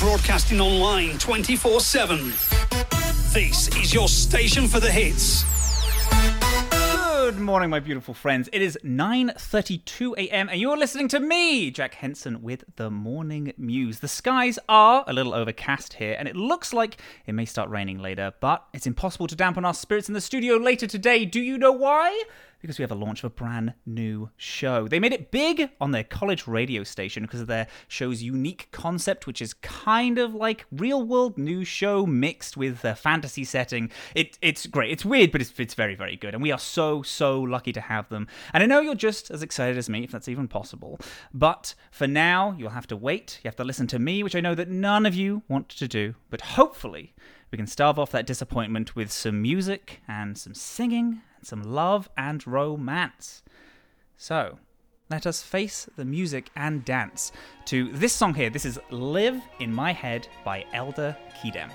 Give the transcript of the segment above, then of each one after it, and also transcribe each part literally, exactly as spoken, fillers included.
broadcasting online twenty-four seven. This is your station for the hits. Good morning, my beautiful friends. It is nine thirty-two a.m. and you're listening to me, Jack Henson, with the Morning Muse. The skies are a little overcast here, and it looks like it may start raining later, but it's impossible to dampen our spirits in the studio later today. Do you know why? Because we have a launch of a brand new show. They made it big on their college radio station because of their show's unique concept, which is kind of like real-world news show mixed with a fantasy setting. It, it's great. It's weird, but it's, it's very, very good. And we are so, so lucky to have them. And I know you're just as excited as me, if that's even possible. But for now, you'll have to wait. You have to listen to me, which I know that none of you want to do. But hopefully, we can starve off that disappointment with some music and some singing, some love and romance. So, let us face the music and dance to this song here. This is Live in My Head by Elder Kedem.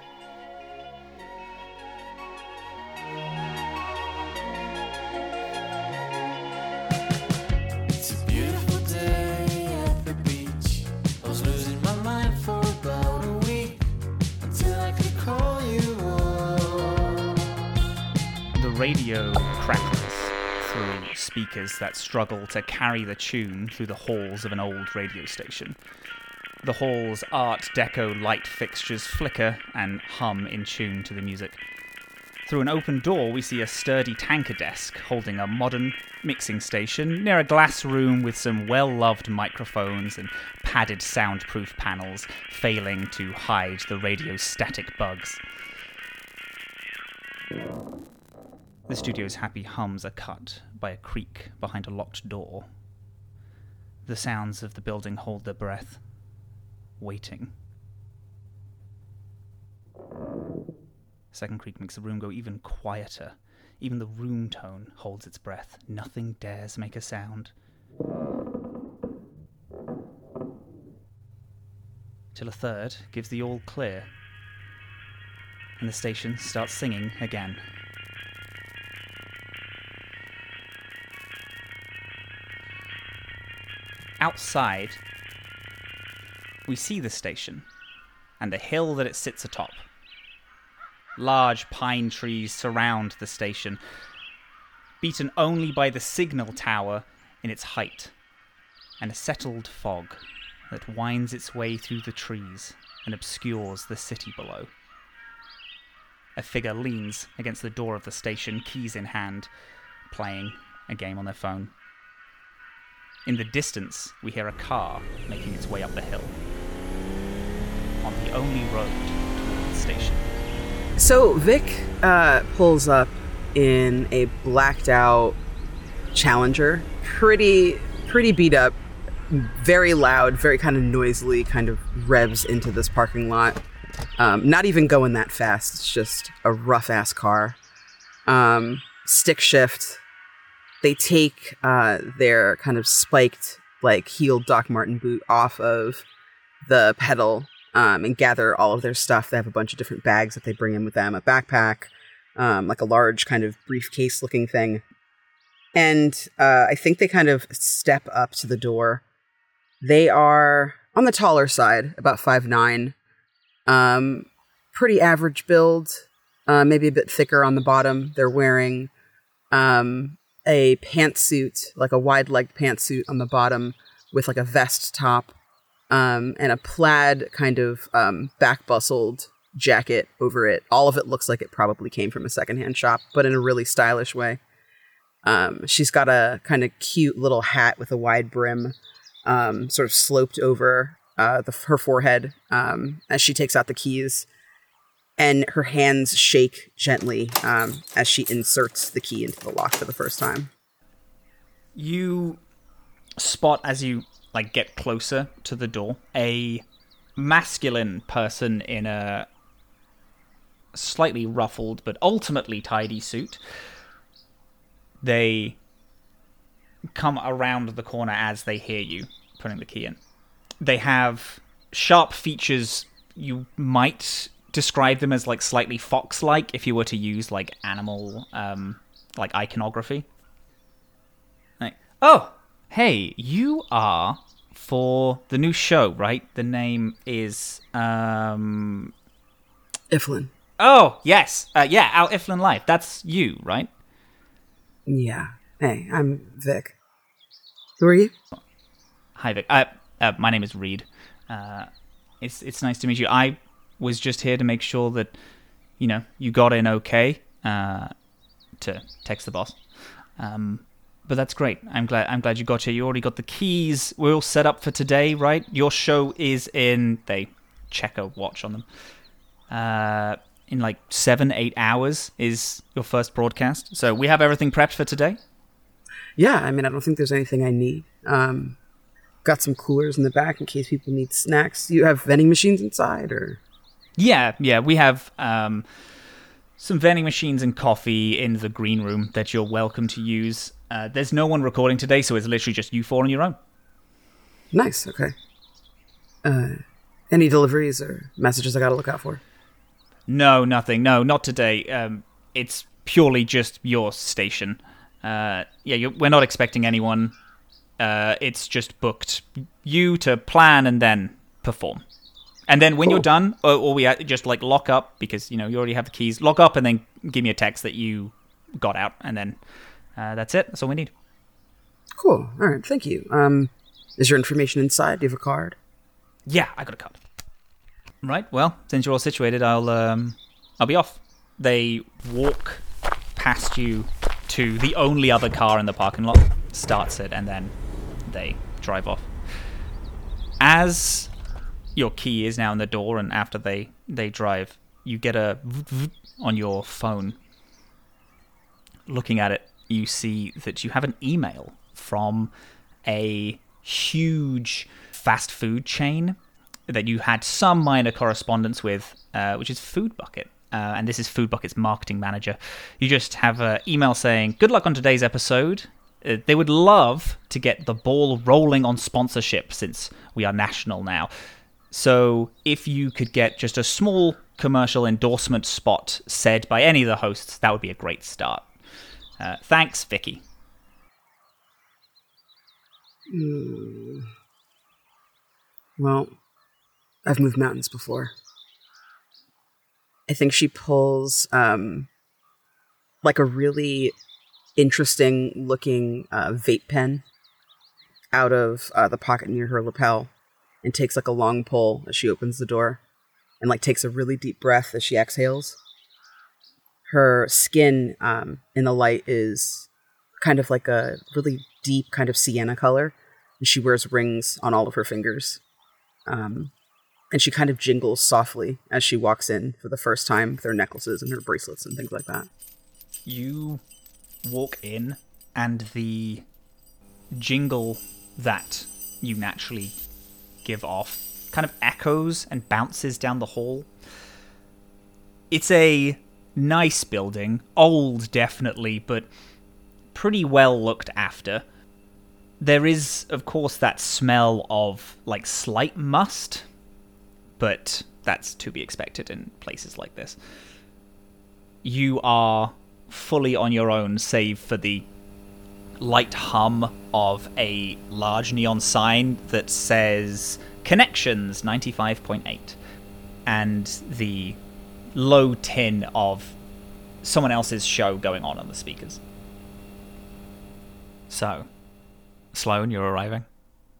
It's a beautiful day at the beach. I was losing my mind for about a week until I could call you on. The radio crackles through speakers that struggle to carry the tune through the halls of an old radio station. The hall's Art Deco light fixtures flicker and hum in tune to the music. Through an open door, we see a sturdy tanker desk holding a modern mixing station near a glass room with some well-loved microphones and padded soundproof panels failing to hide the radio's static bugs. The studio's happy hums are cut by a creak behind a locked door. The sounds of the building hold their breath, waiting. Second creak makes the room go even quieter. Even the room tone holds its breath. Nothing dares make a sound. Till a third gives the all clear, and the station starts singing again. Outside, we see the station and the hill that it sits atop. Large pine trees surround the station, beaten only by the signal tower in its height, and a settled fog that winds its way through the trees and obscures the city below. A figure leans against the door of the station, keys in hand, playing a game on their phone. In the distance, we hear a car making its way up the hill, on the only road toward the station. So Vic uh, pulls up in a blacked out Challenger, pretty, pretty beat up, very loud, very kind of noisily, kind of revs into this parking lot. Um, not even going that fast. It's just a rough ass car. Um, stick shift. They take uh, their kind of spiked, like, heeled Doc Marten boot off of the pedal um, and gather all of their stuff. They have a bunch of different bags that they bring in with them, a backpack, um, like a large kind of briefcase-looking thing. And uh, I think they kind of step up to the door. They are on the taller side, about five nine. Um, pretty average build, uh, maybe a bit thicker on the bottom. They're wearing... Um, a pantsuit, like a wide-legged pantsuit on the bottom with like a vest top, um, and a plaid kind of um, back-bustled jacket over it. All of it looks like it probably came from a secondhand shop, but in a really stylish way. Um, she's got a kind of cute little hat with a wide brim, um, sort of sloped over uh, the, her forehead um, as she takes out the keys. And her hands shake gently um, as she inserts the key into the lock for the first time. You spot, as you like get closer to the door, a masculine person in a slightly ruffled but ultimately tidy suit. They come around the corner as they hear you putting the key in. They have sharp features. You might describe them as like slightly fox-like if you were to use like animal um like iconography. Like, oh, hey, you are for the new show, right? The name is um Iflin. Oh, yes. Uh, yeah, Our Iflin Life. That's you, right? Yeah. Hey, I'm Vic. Who are you? Hi, Vic. Uh, uh, my name is Reed. Uh, it's it's nice to meet you. I was just here to make sure that, you know, you got in okay. Uh, to text the boss. Um, but that's great. I'm glad. I'm glad you got here. You already got the keys. We're all set up for today, right? Your show is in. They check a watch on them. Uh, in like seven, eight hours is your first broadcast. So we have everything prepped for today. Yeah, I mean, I don't think there's anything I need. Um, got some coolers in the back in case people need snacks. You have vending machines inside, or? Yeah, yeah, we have um, some vending machines and coffee in the green room that you're welcome to use. Uh, there's no one recording today, so it's literally just you four on your own. Nice, okay. Uh, any deliveries or messages I gotta look out for? No, nothing. No, not today. Um, it's purely just your station. Uh, yeah, you're, we're not expecting anyone. Uh, it's just booked you to plan and then perform. And then when Cool. you're done, or, or we uh, just like lock up because you know you already have the keys. Lock up and then give me a text that you got out, and then uh, that's it. That's all we need. Cool. All right. Thank you. Um, is your information inside? Do you have a card? Yeah, I got a card. Right. Well, since you're all situated, I'll um, I'll be off. They walk past you to the only other car in the parking lot, starts it, and then they drive off. As your key is now in the door, and after they, they drive, you get a on your phone. Looking at it, you see that you have an email from a huge fast food chain that you had some minor correspondence with, uh, which is Food Bucket. Uh, and this is Food Bucket's marketing manager. You just have an email saying, good luck on today's episode. Uh, they would love to get the ball rolling on sponsorship since we are national now. So if you could get just a small commercial endorsement spot said by any of the hosts, that would be a great start. Uh, thanks, Vicky. Mm. Well, I've moved mountains before. I think she pulls um, like a really interesting looking uh, vape pen out of uh, the pocket near her lapel and takes like a long pull as she opens the door and like takes a really deep breath as she exhales. Her skin um, in the light is kind of like a really deep kind of sienna color, and she wears rings on all of her fingers. Um, and she kind of jingles softly as she walks in for the first time with her necklaces and her bracelets and things like that. You walk in, and the jingle that you naturally give off kind of echoes and bounces down the hall. It's a nice building, old definitely, but pretty well looked after. There is, of course, that smell of like slight must, but that's to be expected in places like this. You are fully on your own, save for the light hum of a large neon sign that says Connections ninety-five point eight, and the low tin of someone else's show going on on the speakers. So, Sloan, you're arriving.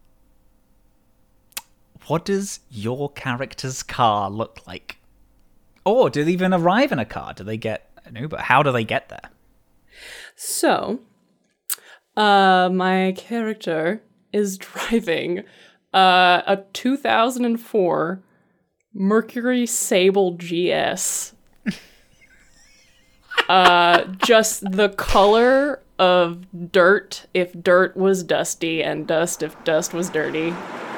What does your character's car look like? Or do they even arrive in a car? Do they get an Uber? How do they get there? So, uh, my character is driving uh, a two thousand four Mercury Sable G S. uh, just the color of dirt if dirt was dusty, and dust if dust was dirty.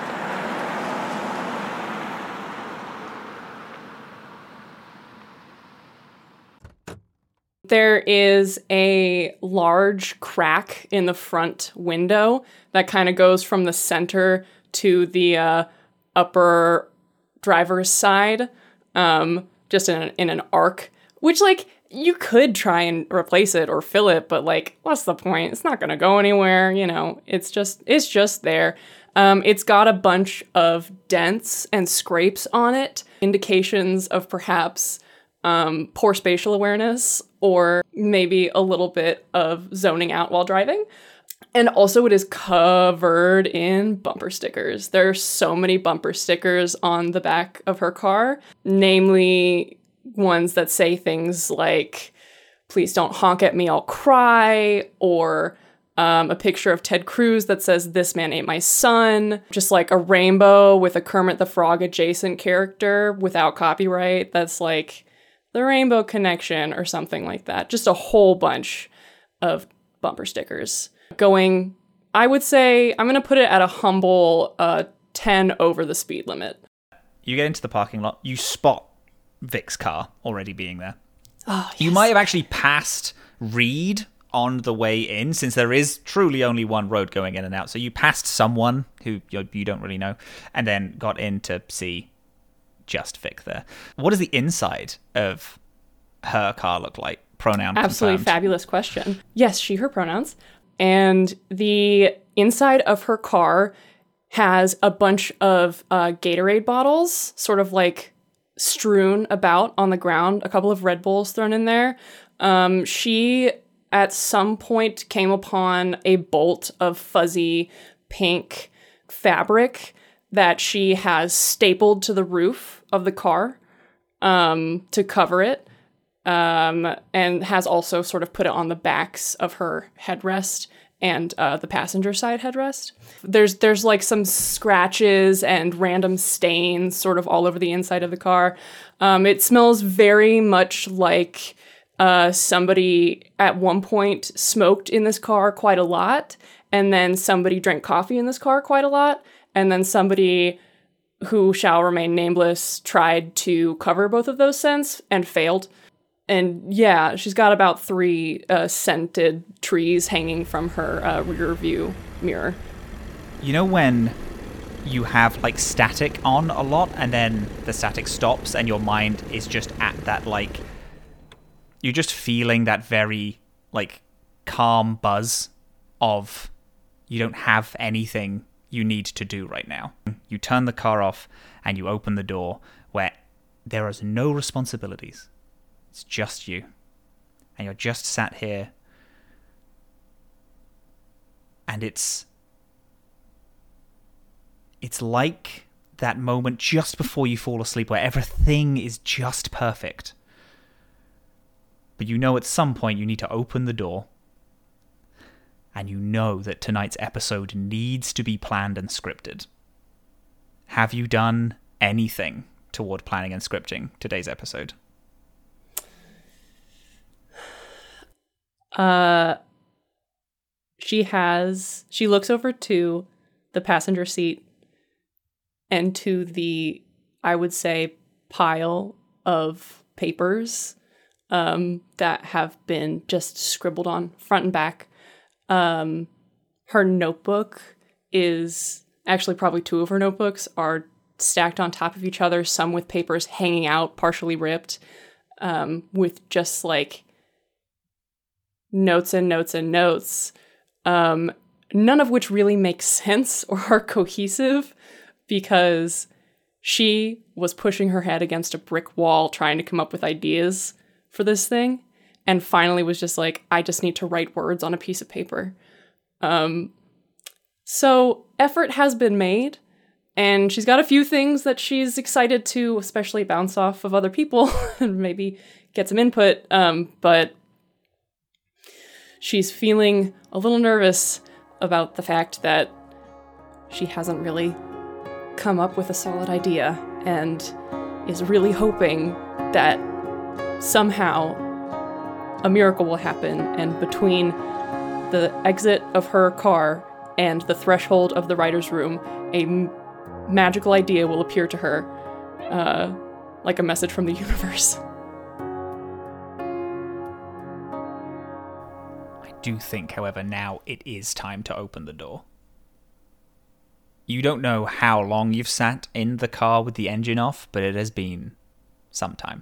There is a large crack in the front window that kind of goes from the center to the uh, upper driver's side, um, just in an, in an arc, which, like, you could try and replace it or fill it, but, like, what's the point? It's not going to go anywhere, you know, it's just, it's just there. Um, it's got a bunch of dents and scrapes on it, indications of perhaps um, poor spatial awareness or maybe a little bit of zoning out while driving. And also it is covered in bumper stickers. There are so many bumper stickers on the back of her car, namely ones that say things like, "Please don't honk at me, I'll cry," or um, a picture of Ted Cruz that says, "This man ate my son," just like a rainbow with a Kermit the Frog adjacent character without copyright that's like the Rainbow Connection or something like that. Just a whole bunch of bumper stickers. Going, I would say, I'm going to put it at a humble uh, ten over the speed limit. You get into the parking lot, you spot Vic's car already being there. Oh, yes. You might have actually passed Reed on the way in, since there is truly only one road going in and out. So you passed someone who you you don't really know, and then got in to see just Vic there. What does the inside of her car look like? Pronoun Absolutely confirmed. fabulous question. Yes, she, her pronouns. And the inside of her car has a bunch of uh, Gatorade bottles, sort of like strewn about on the ground, a couple of Red Bulls thrown in there. Um, she, at some point, came upon a bolt of fuzzy pink fabric that she has stapled to the roof of the car um, to cover it. Um, and has also sort of put it on the backs of her headrest and uh, the passenger side headrest. There's there's like some scratches and random stains sort of all over the inside of the car. Um, it smells very much like uh, somebody at one point smoked in this car quite a lot, and then somebody drank coffee in this car quite a lot, and then somebody who shall remain nameless tried to cover both of those scents and failed. And yeah, she's got about three uh, scented trees hanging from her uh, rear view mirror. You know when you have like static on a lot and then the static stops and your mind is just at that, like, you're just feeling that very like calm buzz of you don't have anything you need to do right now. You turn the car off and you open the door where there is no responsibilities. It's just you. And you're just sat here. And it's... It's like that moment just before you fall asleep where everything is just perfect. But you know at some point you need to open the door. And you know that tonight's episode needs to be planned and scripted. Have you done anything toward planning and scripting today's episode? Uh, she has, she looks over to the passenger seat and to the, I would say, pile of papers um, that have been just scribbled on front and back. Um, her notebook is, actually probably two of her notebooks are stacked on top of each other, some with papers hanging out, partially ripped, um, with just like notes and notes and notes, um, none of which really make sense or are cohesive because she was pushing her head against a brick wall trying to come up with ideas for this thing and finally was just like, I just need to write words on a piece of paper. Um, so effort has been made and she's got a few things that she's excited to especially bounce off of other people and maybe get some input, um, but she's feeling a little nervous about the fact that she hasn't really come up with a solid idea and is really hoping that somehow a miracle will happen and between the exit of her car and the threshold of the writer's room, a m- magical idea will appear to her, uh, like a message from the universe. Do think, however, now it is time to open the door. You don't know how long you've sat in the car with the engine off, but it has been some time.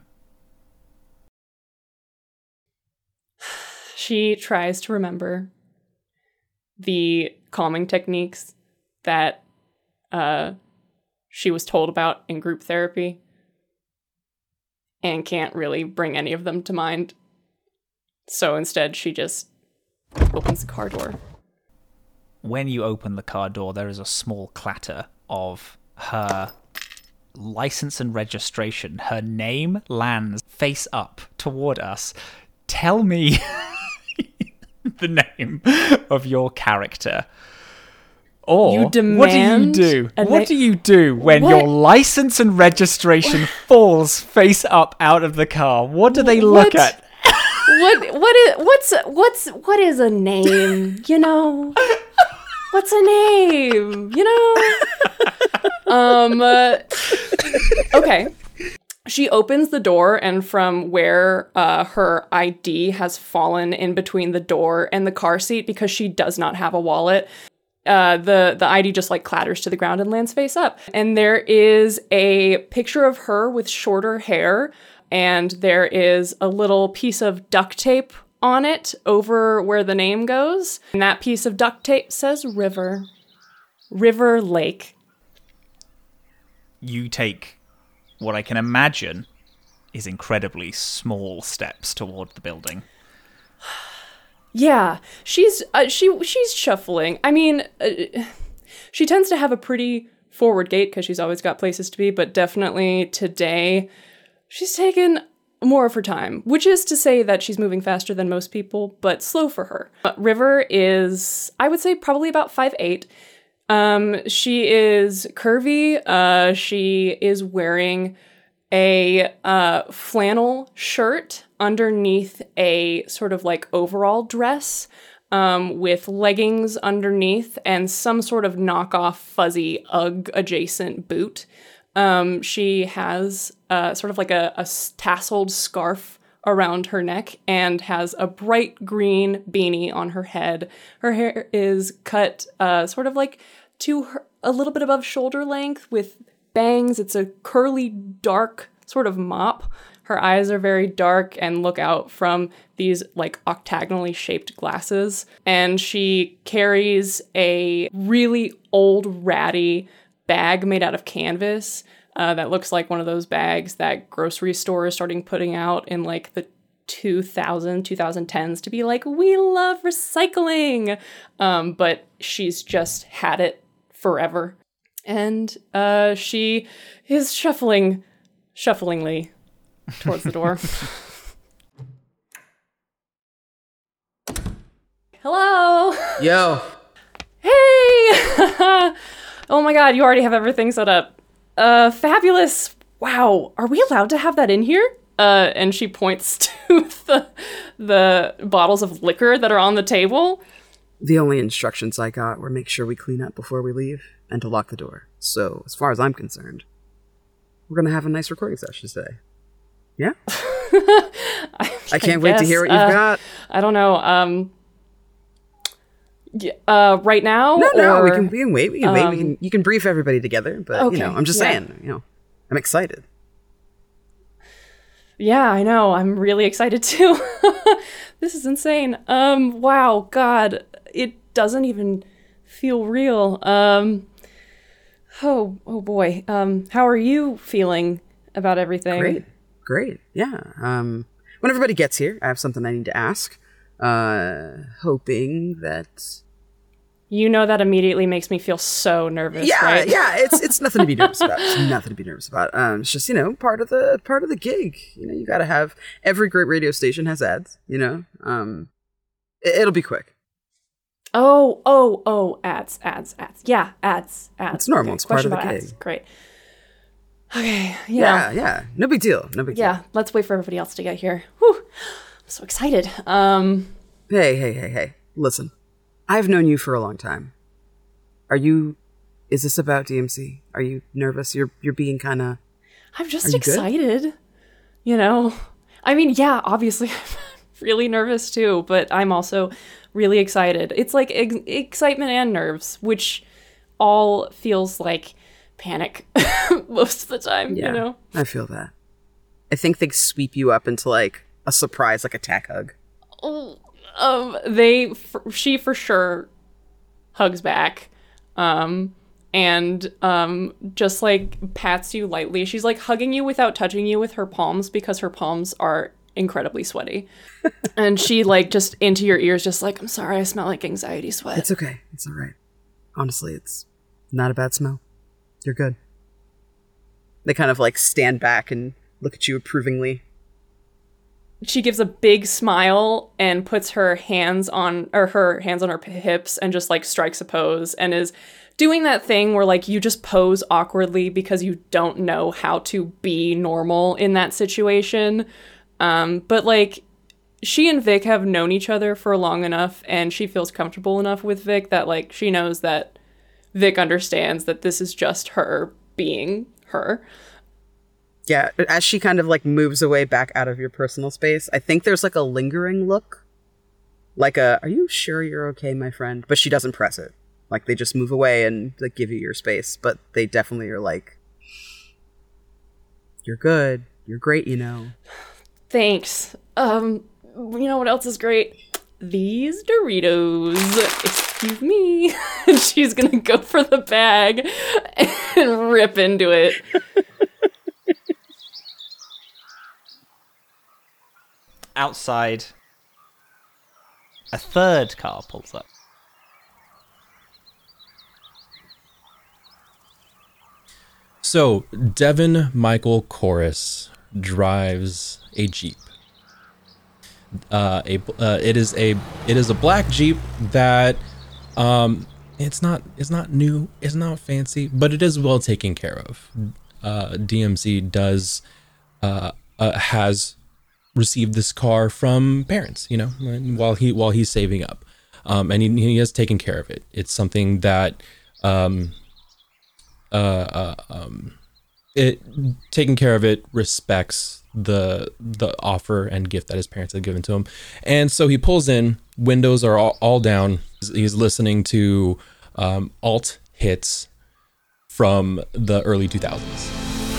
She tries to remember the calming techniques that uh, she was told about in group therapy and can't really bring any of them to mind. So instead, she just opens the car door. When you open the car door, there is a small clatter of her license and registration. Her name lands face up toward us. Tell me the name of your character. Or You what do you demand do? a What na- do you do when What? your license and registration falls face up out of the car? What do they look What? at? What what is what's what's what is a name? You know, what's a name? You know. Um. uh, okay. She opens the door, and from where uh, her I D has fallen in between the door and the car seat, because she does not have a wallet, uh, the the I D just like clatters to the ground and lands face up. And there is a picture of her with shorter hair, and there is a little piece of duct tape on it over where the name goes. And that piece of duct tape says River. River Lake. You take what I can imagine is incredibly small steps toward the building. Yeah, she's uh, she she's shuffling. I mean, uh, she tends to have a pretty forward gait because she's always got places to be, but definitely today she's taken more of her time, which is to say that she's moving faster than most people, but slow for her. Uh, River is, I would say, probably about five eight. Um, she is curvy. Uh, she is wearing a uh, flannel shirt underneath a sort of like overall dress, um, with leggings underneath and some sort of knockoff fuzzy Ugg adjacent boot. Um, she has uh, sort of like a, a tasseled scarf around her neck and has a bright green beanie on her head. Her hair is cut uh, sort of like to her, a little bit above shoulder length with bangs. It's a curly, dark sort of mop. Her eyes are very dark and look out from these like octagonally shaped glasses. And she carries a really old ratty bag made out of canvas uh, that looks like one of those bags that grocery stores starting putting out in like the two thousand, twenty tens to be like, we love recycling. Um, but she's just had it forever. And uh, she is shuffling, shufflingly towards the door. Hello. Yo. Hey. Oh my god, you already have everything set up. Uh, fabulous. Wow. Are we allowed to have that in here? Uh, and she points to the the bottles of liquor that are on the table. The only instructions I got were make sure we clean up before we leave and to lock the door. So, as far as I'm concerned, we're going to have a nice recording session today. Yeah? I, I can't wait to hear what you've uh, got. I don't know. Um, yeah, uh, right now? No, no, or, we can, we can wait. We can wait. We um, can, you can brief everybody together, but, okay, you know, I'm just yeah. saying, you know, I'm excited. Yeah, I know. I'm really excited too. This is insane. Um, wow, God, it doesn't even feel real. Um, oh, oh boy. Um, how are you feeling about everything? Great. Great. Yeah. Um, when everybody gets here, I have something I need to ask. Uh, hoping that... You know that immediately makes me feel so nervous, Yeah, right? yeah, it's it's nothing to be nervous about. It's nothing to be nervous about. Um, it's just, you know, part of the part of the gig. You know, you got to have every great radio station has ads. You know, um, it, it'll be quick. Oh, oh, oh, ads, ads, ads. Yeah, ads, ads. It's normal. Okay, It's part of question the about gig. ads. Great. Okay, yeah. Yeah, yeah, no big deal. No big deal. Yeah, let's wait for everybody else to get here. Whew, I'm so excited. Um, Hey, hey, hey, hey. Listen, I've known you for a long time. Are you? Is this about D M C? Are you nervous? You're you're being kind of. I'm just Are you good? excited. You know, I mean, yeah, obviously I'm really nervous too, but I'm also really excited. It's like ex- excitement and nerves, which all feels like panic most of the time, Yeah, you know? I feel that. I think they sweep you up into like a surprise, like a tack hug. Oh, um, they, f- she for sure hugs back. Um, and um, just like pats you lightly. She's like hugging you without touching you with her palms because her palms are incredibly sweaty. And she like just into your ears, just like, I'm sorry, I smell like anxiety sweat. It's okay. It's all right. Honestly, it's not a bad smell. You're good. They kind of like stand back and look at you approvingly. She gives a big smile and puts her hands on or her hands on her hips and just like strikes a pose and is doing that thing where like you just pose awkwardly because you don't know how to be normal in that situation. Um, but like she and Vic have known each other for long enough and she feels comfortable enough with Vic that like she knows that Vic understands that this is just her being her. Yeah, as she kind of like moves away back out of your personal space, I think there's like a lingering look. Like a, are you sure you're okay, my friend? But she doesn't press it. Like they just move away and like give you your space. But they definitely are like, you're good. You're great, you know. Thanks. Um, you know what else is great? These Doritos. Excuse me. She's gonna go for the bag and rip into it. Outside, a third car pulls up. So, Devin Michael Chorus drives a Jeep. Uh, a uh, it is a it is a black Jeep that um it's not it's not new, it's not fancy, but it is well taken care of. Uh, D M C does uh, uh has received this car from parents, you know, while he while he's saving up, um, and he, he has taken care of it. It's something that um, uh, uh, um, it taking care of it respects the the offer and gift that his parents had given to him, and so he pulls in. Windows are all, all down. He's listening to um, alt hits from the early two thousands.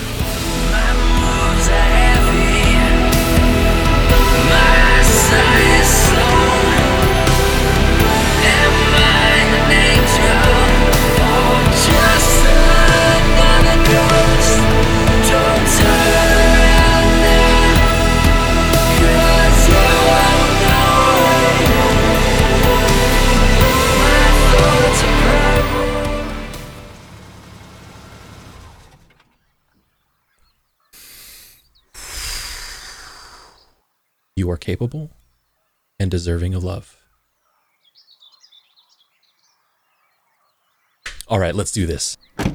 You are capable and deserving of love. All right, let's do this.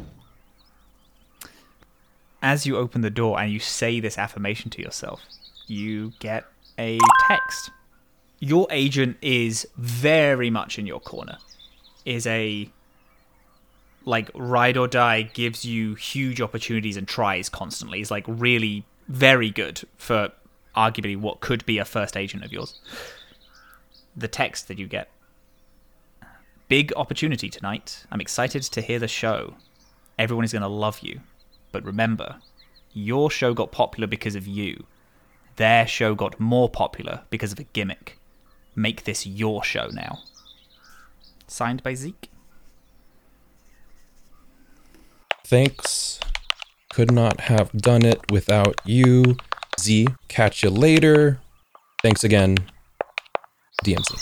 As you open the door and you say this affirmation to yourself, you get a text. Your agent is very much in your corner. Is a, like, ride or die, gives you huge opportunities and tries constantly. Is, like, really very good for arguably what could be a first agent of yours. The text that you get. Big opportunity tonight. I'm excited to hear the show. Everyone is going to love you. But remember, your show got popular because of you. Their show got more popular because of a gimmick. Make this your show now. Signed by Zeke. Thanks. Could not have done it without you. Z, catch you later. Thanks again, D M C.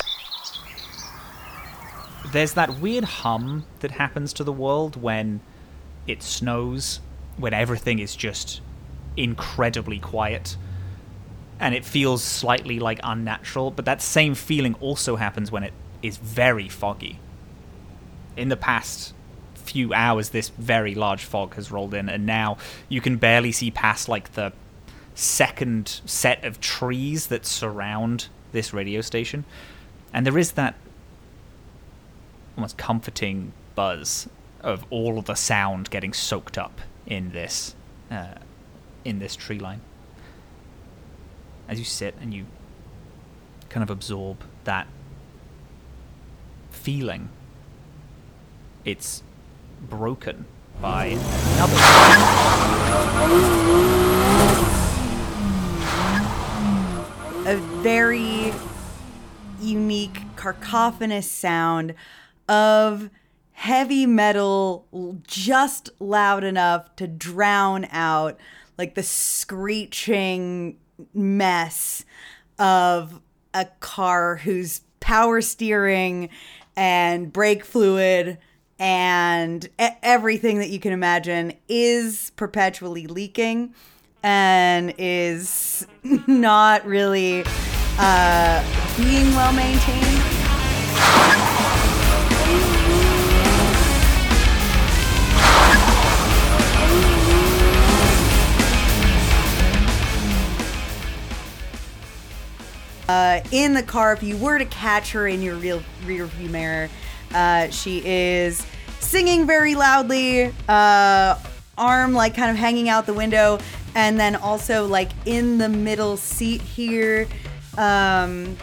There's that weird hum that happens to the world when it snows, when everything is just incredibly quiet, and it feels slightly like unnatural, but that same feeling also happens when it is very foggy. In the past few hours, this very large fog has rolled in, and now you can barely see past like the second set of trees that surround this radio station, and there is that almost comforting buzz of all of the sound getting soaked up in this uh, in this tree line. As you sit and you kind of absorb that feeling, it's broken by another a very unique cacophonous sound of heavy metal just loud enough to drown out like the screeching mess of a car whose power steering and brake fluid and e- everything that you can imagine is perpetually leaking and is not really uh, being well maintained. Uh, in the car, if you were to catch her in your real rear view mirror, uh, she is singing very loudly, uh, arm like kind of hanging out the window, and then also like in the middle seat here, um,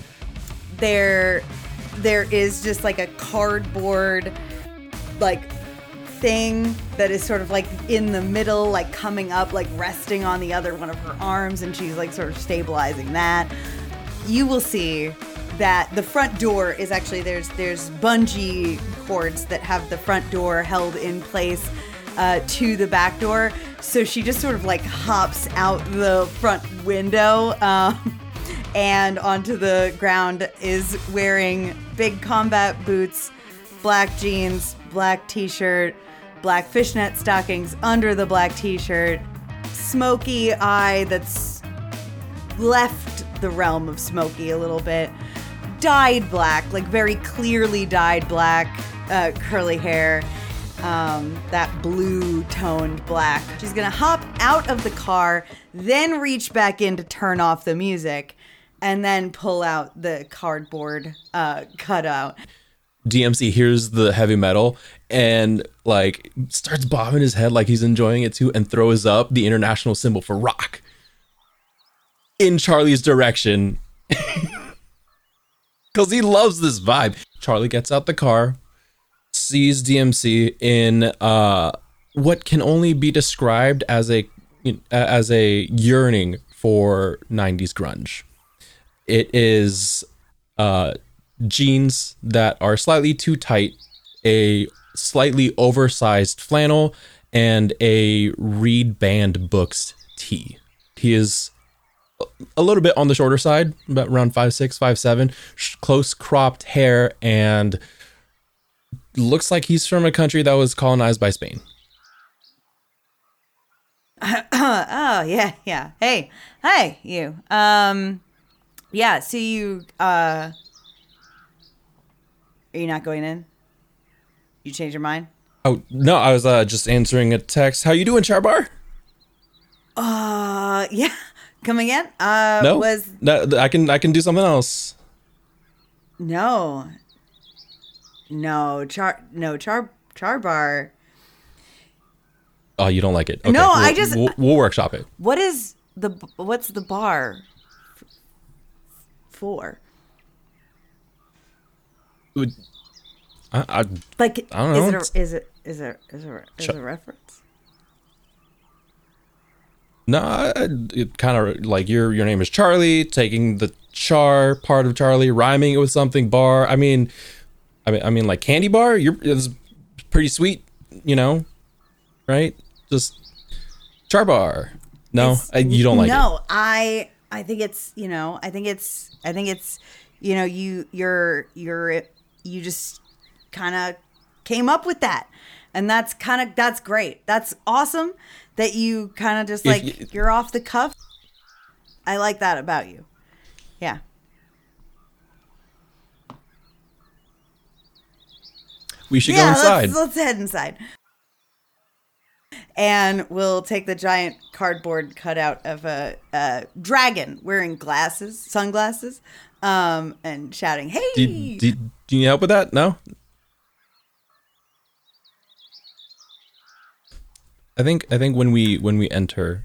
there, there is just like a cardboard like thing that is sort of like in the middle, like coming up, like resting on the other one of her arms, and she's like sort of stabilizing that. You will see that the front door is actually, there's there's bungee cords that have the front door held in place uh, to the back door. So she just sort of like hops out the front window um, and onto the ground, is wearing big combat boots, black jeans, black t-shirt, black fishnet stockings under the black t-shirt, smoky eye that's left the realm of smoky a little bit, dyed black, like very clearly dyed black, uh, curly hair, um, that blue toned black. She's gonna hop out of the car, then reach back in to turn off the music, and then pull out the cardboard uh, cutout. D M C hears the heavy metal and like starts bobbing his head like he's enjoying it too, and throws up the international symbol for rock in Charlie's direction because he loves this vibe. Charlie gets out the car, sees D M C in uh, what can only be described as a as a yearning for nineties grunge. It is uh, jeans that are slightly too tight, a slightly oversized flannel, and a Reed Band Books tee. He is a little bit on the shorter side, about around five six, five seven, close cropped hair, and looks like he's from a country that was colonized by Spain. Oh, yeah, yeah. Hey, hey, you. Um, yeah, so you, uh, are you not going in? You changed your mind? Oh, no, I was uh, just answering a text. How you doing, Charbar? Uh, yeah. Come again? Uh, No, was no, I can I can do something else. no, no char no char charbar. Oh, you don't like it? Okay, No, we'll, I just- we'll, we'll workshop it. What is the what's the bar f- for? I, I, Like, I don't know. is It's- it a, is it is it is it is Ch- it a reference? no, I- it kind of like your your name is Charlie, taking the char part of Charlie, rhyming it with something bar. I mean, I mean, I mean, like candy bar. You're it's pretty sweet, you know, right? Just char bar. No, It's- I, you don't like no, it. I I think it's, you know, I think it's I think it's, you know, you you're you're you just kind of came up with that. And that's kind of that's great. That's awesome that you kind of just If like you- you're off the cuff. I like that about you. Yeah. We should yeah, go inside. Let's, let's head inside. And we'll take the giant cardboard cutout of a, a dragon wearing glasses, sunglasses, um, and shouting, "Hey!" do, you- do, you- do you need help with that? No. I think I think when we when we enter,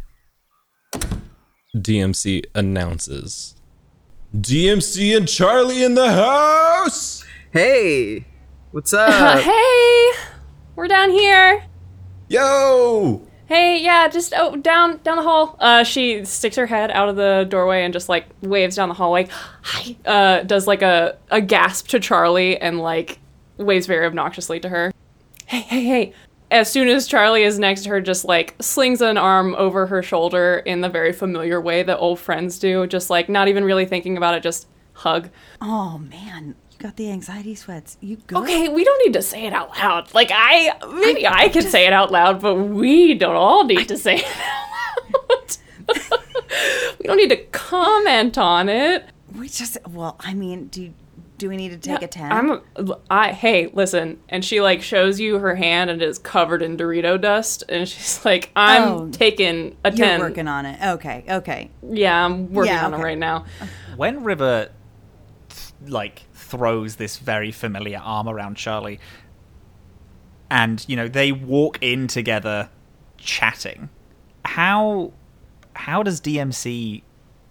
D M C announces, D M C and Charlie in the house. Hey, what's Uh, up? hey, we're down here. Yo. Hey, yeah, just oh down down the hall. Uh, she sticks her head out of the doorway and just like waves down the hallway. Hi. Uh, does like a a gasp to Charlie and like waves very obnoxiously to her. Hey, hey, hey. As soon as Charlie is next to her, just like slings an arm over her shoulder in the very familiar way that old friends do. Just like not even really thinking about it, just hug. Oh man, you got the anxiety sweats. You good? Okay, we don't need to say it out loud. Like I, maybe I, I can just say it out loud, but we don't all need to say it out loud. We don't need to comment on it. We just, well, I mean, do do we need to take Yeah, a ten? I'm, I, hey, listen. And she like shows you her hand and it is covered in Dorito dust. And she's like, I'm Oh, taking a You're ten. working on it. Okay, okay. Yeah, I'm working Yeah, on okay. it right now. When River th- like throws this very familiar arm around Charlie, and you know they walk in together, chatting, how how does D M C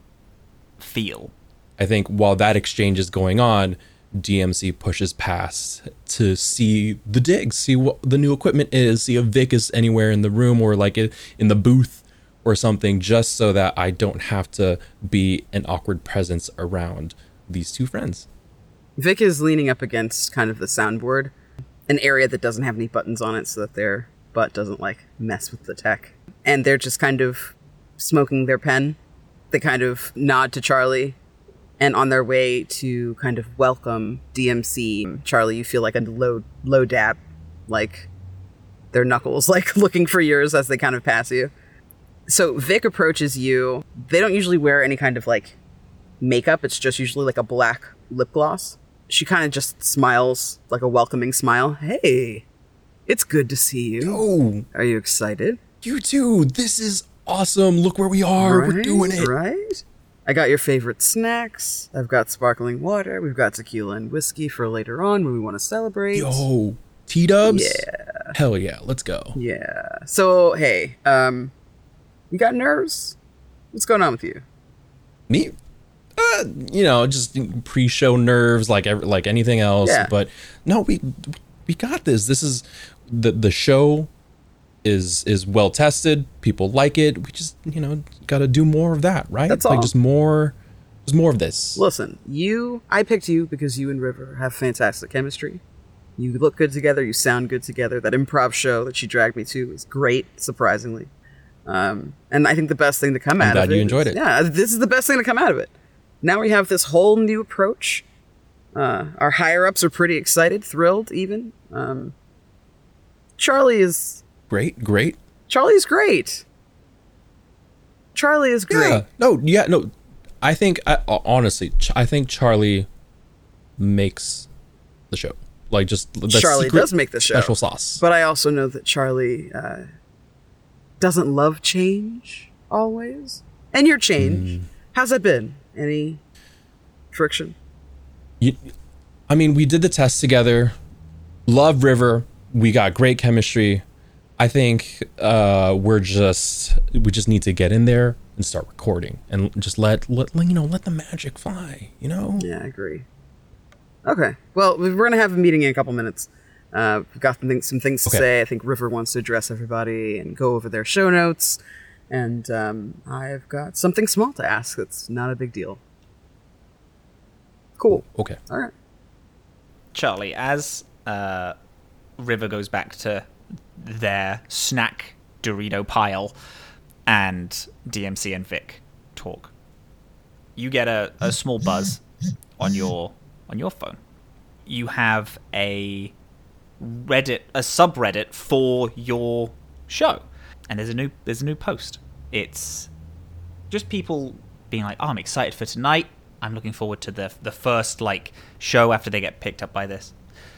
feel? I think while that exchange is going on, D M C pushes past to see the digs, see what the new equipment is, see if Vic is anywhere in the room or like in the booth or something, just so that I don't have to be an awkward presence around these two friends. Vic is leaning up against kind of the soundboard, an area that doesn't have any buttons on it so that their butt doesn't like mess with the tech. And they're just kind of smoking their pen. They kind of nod to Charlie, and on their way to kind of welcome D M C, Charlie, you feel like a low low dab, like their knuckles like looking for yours as they kind of pass you. So Vic approaches you. They don't usually wear any kind of like makeup. It's just usually like a black lip gloss. She kind of just smiles like a welcoming smile. Hey, it's good to see you. Oh, Are you excited? you too. This is awesome. Look where we are. We're Right, doing it. Right? I got your favorite snacks. I've got sparkling water. We've got tequila and whiskey for later on when we want to celebrate. Yo, T-dubs? Yeah. Hell yeah. Let's go. Yeah. So, hey, um, you got nerves? What's going on with you? Me? Uh, you know, just pre-show nerves like ev- like anything else. Yeah. But no, we we got this. This is the the show is is well tested. People like it. We just you know got to do more of that, right? That's like all. just more, just more of this. Listen, you, I picked you because you and River have fantastic chemistry. You look good together. You sound good together. That improv show that she dragged me to was great, surprisingly. Um, and I think the best thing to come I'm out glad of it. you enjoyed is- it. Yeah, this is the best thing to come out of it. Now we have this whole new approach. Uh, our higher ups are pretty excited, thrilled, even. Um, Charlie is Great, great. Charlie's great. Charlie is great. Yeah. No, yeah, no. I think I, honestly, Ch- I think Charlie makes the show. Like just the Charlie secret does make the show. special sauce. But I also know that Charlie uh, doesn't love change always. And your change, how's that been? Any friction? You, I mean, we did the test together. Love River. We got great chemistry. I think uh, we're just we just need to get in there and start recording and just let let you know let the magic fly. You know. Yeah, I agree. Okay. Well, we're going to have a meeting in a couple minutes. Uh, we've got some things, some things to Okay. say. I think River wants to address everybody and go over their show notes. And um, I've got something small to ask that's not a big deal. Cool. Okay. All right. Charlie, as uh, River goes back to their snack Dorito pile and D M C and Vic talk, you get a, a small buzz on your on your phone. You have a Reddit, a subreddit for your show, and there's a new there's a new post. It's just people being like, "Oh, I'm excited for tonight. I'm looking forward to the the first like show after they get picked up by this."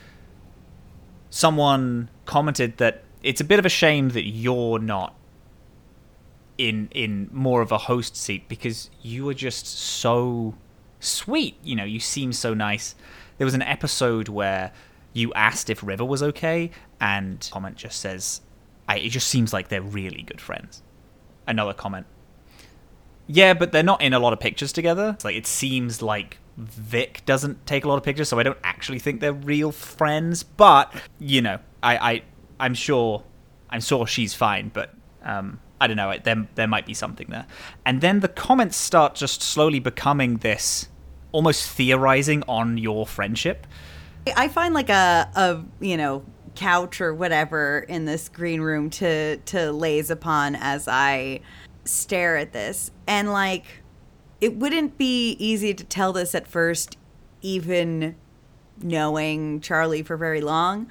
Someone commented that it's a bit of a shame that you're not in in more of a host seat because you are just so sweet. You know, you seem so nice. There was an episode where you asked if River was okay, and comment just says, I, it just seems like they're really good friends. Another comment. Yeah, but they're not in a lot of pictures together. It's like it seems like Vic doesn't take a lot of pictures, so I don't actually think they're real friends. But you know, I, I I'm sure I'm sure she's fine. But um, I don't know. There there might be something there. And then the comments start just slowly becoming this, almost theorizing on your friendship. I find like a, a you know, couch or whatever in this green room to to laze upon as I stare at this. And like, it wouldn't be easy to tell this at first, even knowing Charlie for very long.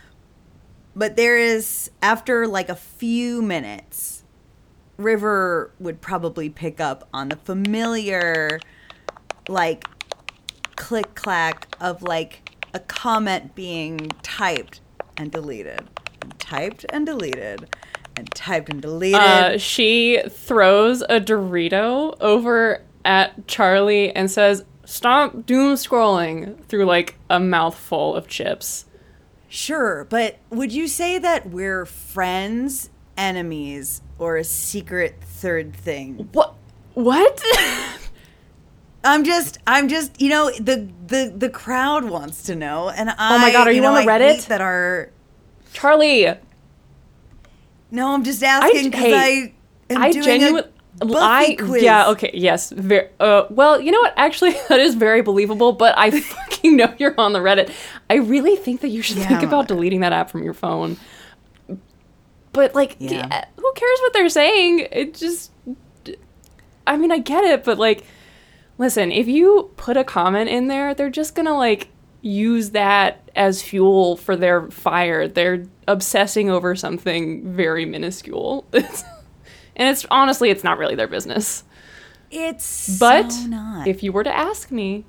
But there is, after like a few minutes, River would probably pick up on the familiar, like, click clack of like a comment being typed and deleted, and typed and deleted, and typed and deleted. Uh, she throws a Dorito over at Charlie and says, "Stop doom scrolling," through like a mouthful of chips. Sure, but would you say that we're friends, enemies, or a secret third thing? What? What? I'm just, I'm just, you know, the the the crowd wants to know, and I. Oh my God, are you know, on the I Reddit? hate that our. Charlie, No, I'm just asking because I, hey, am I doing genuinely, a Buffy I quiz. yeah, okay, yes, very. Uh, well, you know what? Actually, that is very believable. But I fucking know you're on the Reddit. I really think that you should Yeah, think I'm about on it. deleting that app from your phone. But like, Yeah. yeah, who cares what they're saying? It just, I mean, I get it, but like, listen, if you put a comment in there, they're just gonna like use that as fuel for their fire. They're obsessing over something very minuscule. It's, and it's honestly, it's not really their business. It's But so not. if you were to ask me,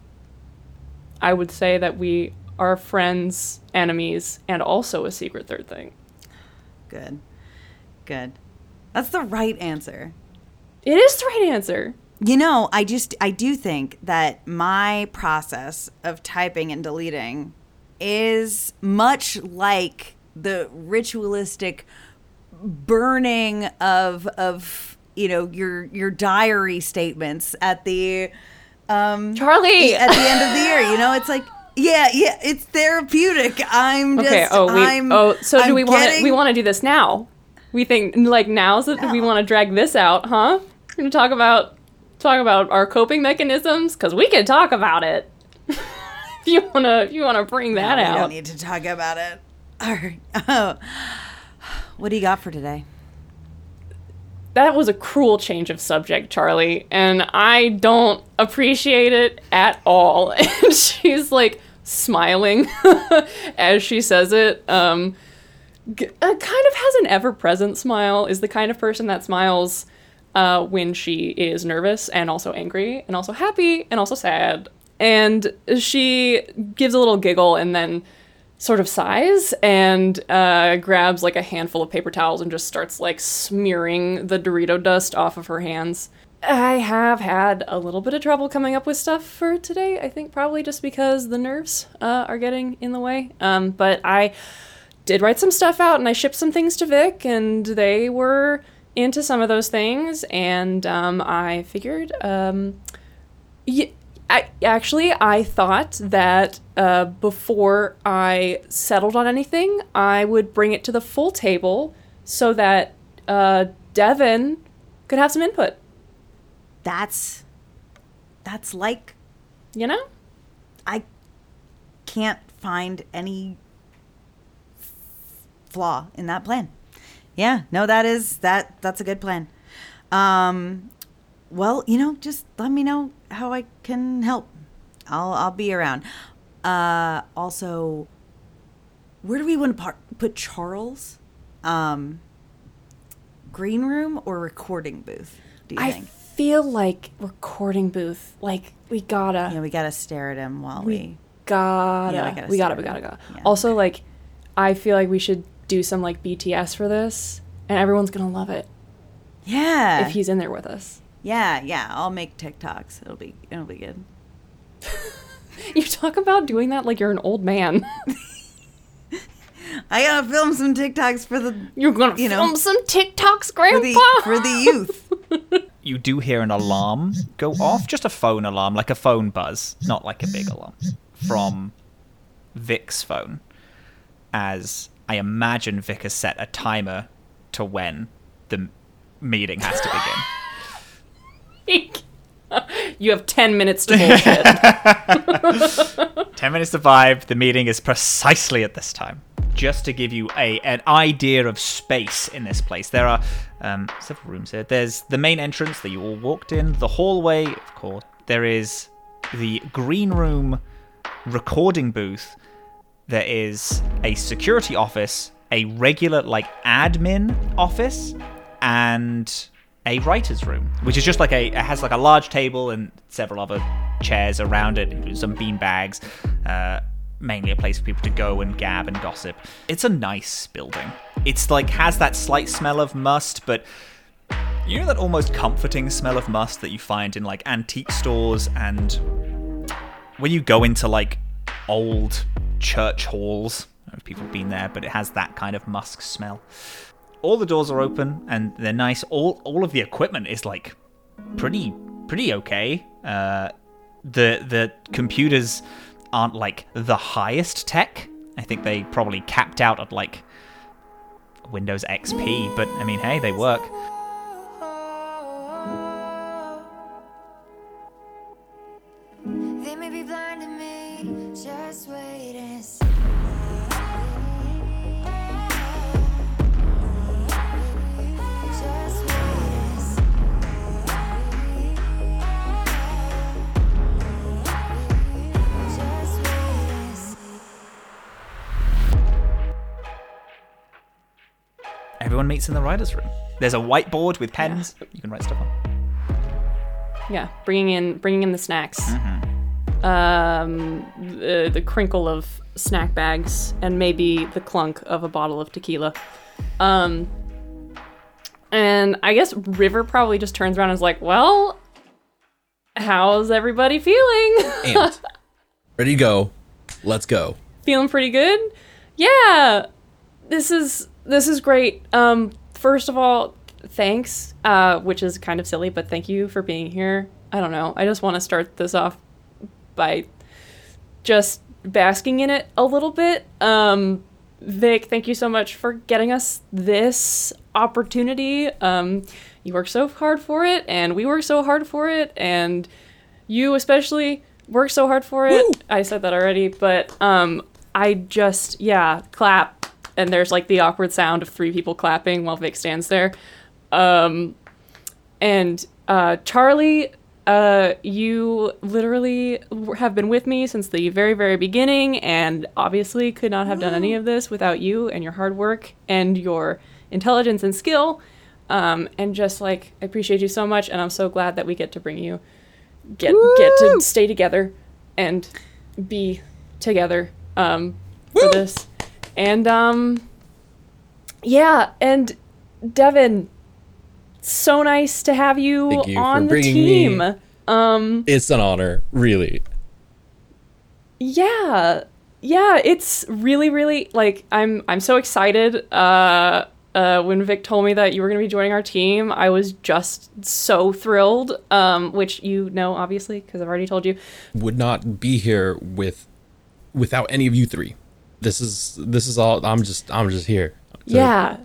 I would say that we are friends, enemies, and also a secret third thing. Good, good. That's the right answer. It is the right answer. You know, I just, I do think that my process of typing and deleting is much like the ritualistic burning of, of, you know, your, your diary statements at the, um, Charlie! at the end of the year. You know, it's like, yeah, yeah, it's therapeutic. I'm just, Okay. Oh, we. I'm, oh, so do I'm we want to? getting- We want to do this now. We think like now's that we want to drag this out, huh? We're gonna talk about talk about our coping mechanisms because we can talk about it. if you wanna, if you wanna bring that We out. don't need to talk about it. All right. Oh. What do you got for today? That was a cruel change of subject, Charlie, and I don't appreciate it at all. And she's like smiling as she says it. Um, g- uh, kind of has an ever-present smile, is the kind of person that smiles uh, when she is nervous and also angry and also happy and also sad. And she gives a little giggle and then sort of sighs and uh, grabs like a handful of paper towels and just starts like smearing the Dorito dust off of her hands. I have had a little bit of trouble coming up with stuff for today. I think probably just because the nerves uh, are getting in the way. Um, but I did write some stuff out and I shipped some things to Vic and they were into some of those things. And um, I figured, um, yeah, I, actually, I thought that uh, before I settled on anything, I would bring it to the full table so that uh, Devin could have some input. That's that's like You know? I can't find any f- flaw in that plan. Yeah, no, that is that that's a good plan. Um, well, you know, just let me know how I can help. I'll I'll be around. Uh, also, where do we want to par- put Charles? Um, green room or recording booth? Do you I think? feel like recording booth. Like, we gotta. Yeah, we gotta stare at him while we. we gotta. Yeah, I gotta we gotta, stare we at gotta, him. gotta. Yeah, Also, like, I feel like we should do some, like, B T S for this, and everyone's gonna love it Yeah. if he's in there with us. Yeah, yeah. I'll make TikToks. It'll be it'll be good. You talk about doing that like you're an old man. I gotta film some TikToks for the You're gonna You know, film some TikToks, for Grandpa. the for the youth. You do hear an alarm go off, just a phone alarm, like a phone buzz, not like a big alarm, from Vic's phone. As I imagine Vic has set a timer to when the meeting has to begin. you have ten minutes to bullshit. Ten minutes to vibe. The meeting is precisely at this time. Just to give you a an idea of space in this place, there are um, several rooms here. There's the main entrance that you all walked in, the hallway, of course. There is the green room recording booth. There is a security office, a regular like admin office, and a writer's room, which is just like a it has like a large table and several other chairs around it, including some bean bags. Uh, mainly a place for people to go and gab and gossip. It's a nice building. It's like has that slight smell of must, but you know that almost comforting smell of must that you find in like antique stores and when you go into like old church halls. I don't know if people have been there, but it has that kind of musk smell. All the doors are open and they're nice. All all of the equipment is like pretty pretty okay. Uh, the the computers aren't like the highest tech. I think they probably capped out at like Windows X P, but I mean, hey, they work. They may be blind to me, just wait and see. Just wait and see. Just wait and see. Everyone meets in the writer's room. There's a whiteboard with pens. You can write stuff on. Yeah, bringing in bringing in the snacks. Um, the, the crinkle of snack bags and maybe the clunk of a bottle of tequila. Um, and I guess River probably just turns around and is like, well, how's everybody feeling? And ready to go. Let's go. Feeling pretty good? Yeah. This is this is great. Um, first of all, thanks, uh, which is kind of silly, but thank you for being here. I don't know. I just want to start this off by just basking in it a little bit. Um, Vic, thank you so much for getting us this opportunity. Um, you worked so hard for it, and we worked so hard for it, and you especially worked so hard for it. Woo! I said that already, but um, I just, yeah, clap. And there's like the awkward sound of three people clapping while Vic stands there. Um, and uh, Charlie, uh, you literally have been with me since the very, very beginning, and obviously could not have done any of this without you and your hard work and your intelligence and skill. Um, and just like, I appreciate you so much, and I'm so glad that we get to bring you, get Woo! get to stay together and be together um, for this. And um, yeah, and Devin, so nice to have you, Thank you on for the bringing team. me. Um, It's an honor, really. yeah, yeah, it's really, really like I'm. I'm so excited. Uh, uh, when Vic told me that you were going to be joining our team, I was just so thrilled. Um, which you know, obviously, because I've already told you. Would not be here with without any of you three. This is this is all. I'm just I'm just here. So- Yeah.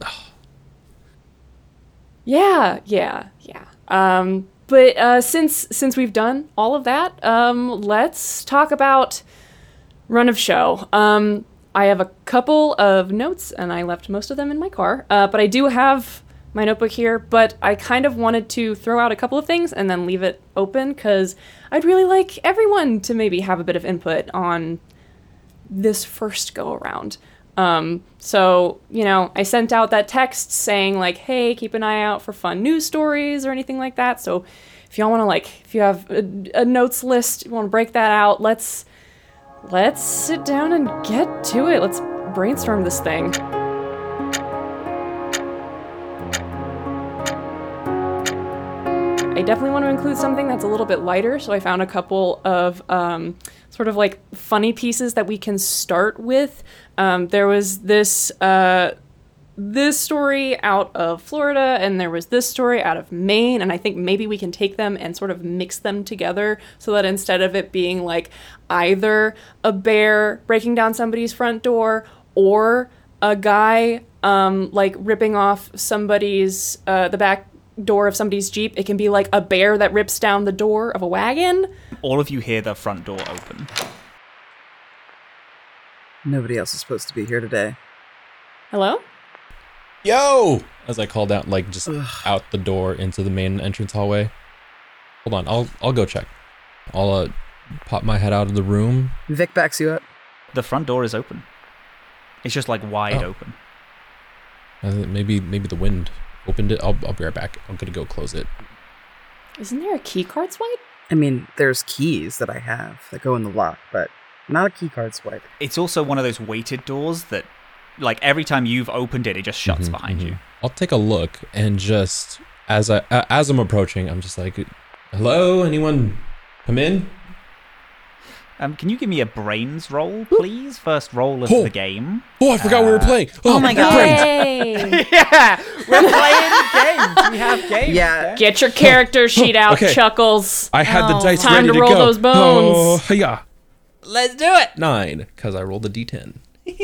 Yeah, yeah, yeah. Um, but uh, since since we've done all of that, um, let's talk about run of show. Um, I have a couple of notes, and I left most of them in my car. Uh, but I do have my notebook here. But I kind of wanted to throw out a couple of things and then leave it open because I'd really like everyone to maybe have a bit of input on this first go around. Um, so, you know, I sent out that text saying like, hey, keep an eye out for fun news stories or anything like that. So if y'all want to like, if you have a, a notes list, you want to break that out, let's, let's sit down and get to it. Let's brainstorm this thing. I definitely want to include something that's a little bit lighter. So I found a couple of, um, sort of like funny pieces that we can start with. Um, there was this uh, this story out of Florida, and there was this story out of Maine, and I think maybe we can take them and sort of mix them together so that instead of it being like either a bear breaking down somebody's front door or a guy um, like ripping off somebody's uh, the back door of somebody's Jeep. It can be like a bear that rips down the door of a wagon. All of you hear the front door open. Nobody else is supposed to be here today. Hello? Yo! As I called out, like, just out the door into the main entrance hallway. Hold on, I'll I'll go check. I'll uh, pop my head out of the room. Vic backs you up. The front door is open. It's just like wide Oh. open. I think maybe maybe the wind opened it. I'll I'll be right back. I'm gonna go close it. Isn't there a key card swipe? I mean, there's keys that I have that go in the lock, but not a key card swipe. It's also one of those weighted doors that, like, every time you've opened it, it just shuts Mhm, behind mhm. you. I'll take a look and just as I uh, as I'm approaching, I'm just like, "Hello, anyone? Come in." Um, can you give me a brains roll, please? First roll of Oh. the game. Oh, I forgot we were playing. Oh my God. brains. Yay! Yeah, we're playing games. We have games. Yeah. Get your character sheet out, Okay. Chuckles. I had the Oh. dice Time ready to to roll go. those bones. Oh, yeah. Let's do it. Nine, because I rolled a d ten.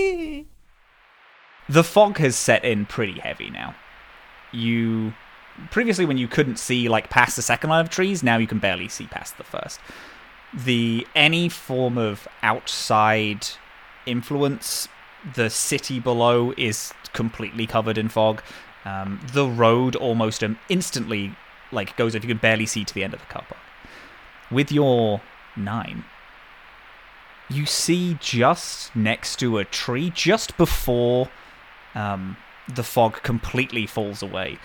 The fog has set in pretty heavy now. You previously, when you couldn't see like past the second line of trees, now you can barely see past the first. The any form of outside influence, the city below is completely covered in fog. Um, the road almost um, instantly like goes if you can barely see to the end of the car park. With your nine, you see just next to a tree, just before um, the fog completely falls away,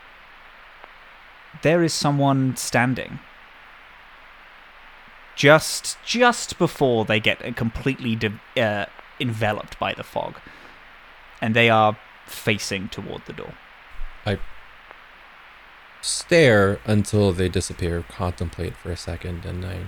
there is someone standing. Just, just before they get completely de- uh, enveloped by the fog, and they are facing toward the door. I stare until they disappear, contemplate for a second, and I...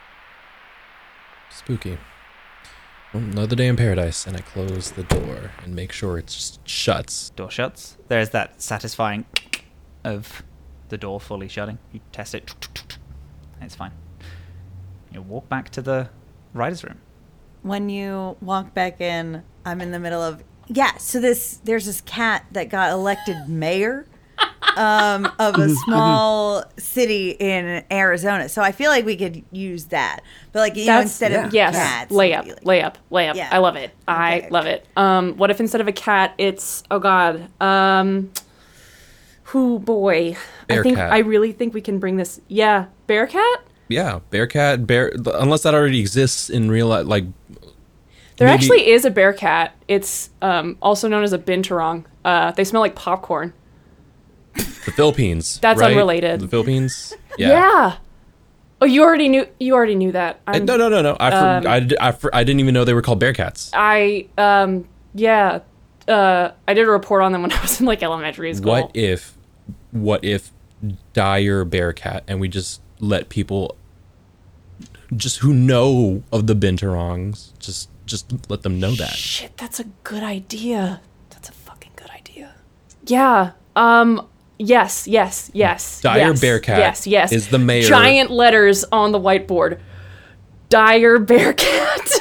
Spooky. Well, another day in paradise, and I close the door and make sure it just shuts. Door shuts. There's that satisfying of the door fully shutting. You test it. It's fine. You walk back to the writer's room. When you walk back in, I'm in the middle of yeah. So this there's this cat that got elected mayor um, of a small city in Arizona. So I feel like we could use that, but like you know, That's instead of yes, cats, layup, it'd be like- layup, layup. Yeah. I love it. I Okay. love it. Um, what if instead of a cat, it's oh god, um, who boy? I think Bearcat. I really think we can bring this. Yeah, Bearcat. Yeah, Bearcat, bear. Unless that already exists in real life, like There maybe- actually is a Bearcat. It's um, also known as a binturong. Uh, they smell like popcorn. the Philippines. That's right? unrelated. The Philippines. Yeah. Oh, you already knew. You already knew that. Uh, I'm, no, no, no, no. I, for, Um, I, d- I, for, I didn't even know they were called Bearcats. I um yeah. Uh, I did a report on them when I was in like elementary school. What if, what if dire Bearcat, and we just let people, just who know of the binturongs, just just let them know that. Shit, that's a good idea. That's a fucking good idea. Yeah. Um. Yes. Yes. Yes. Dire yes, Bearcat Yes. Yes. is the mayor. Giant letters on the whiteboard. Dire Bearcat.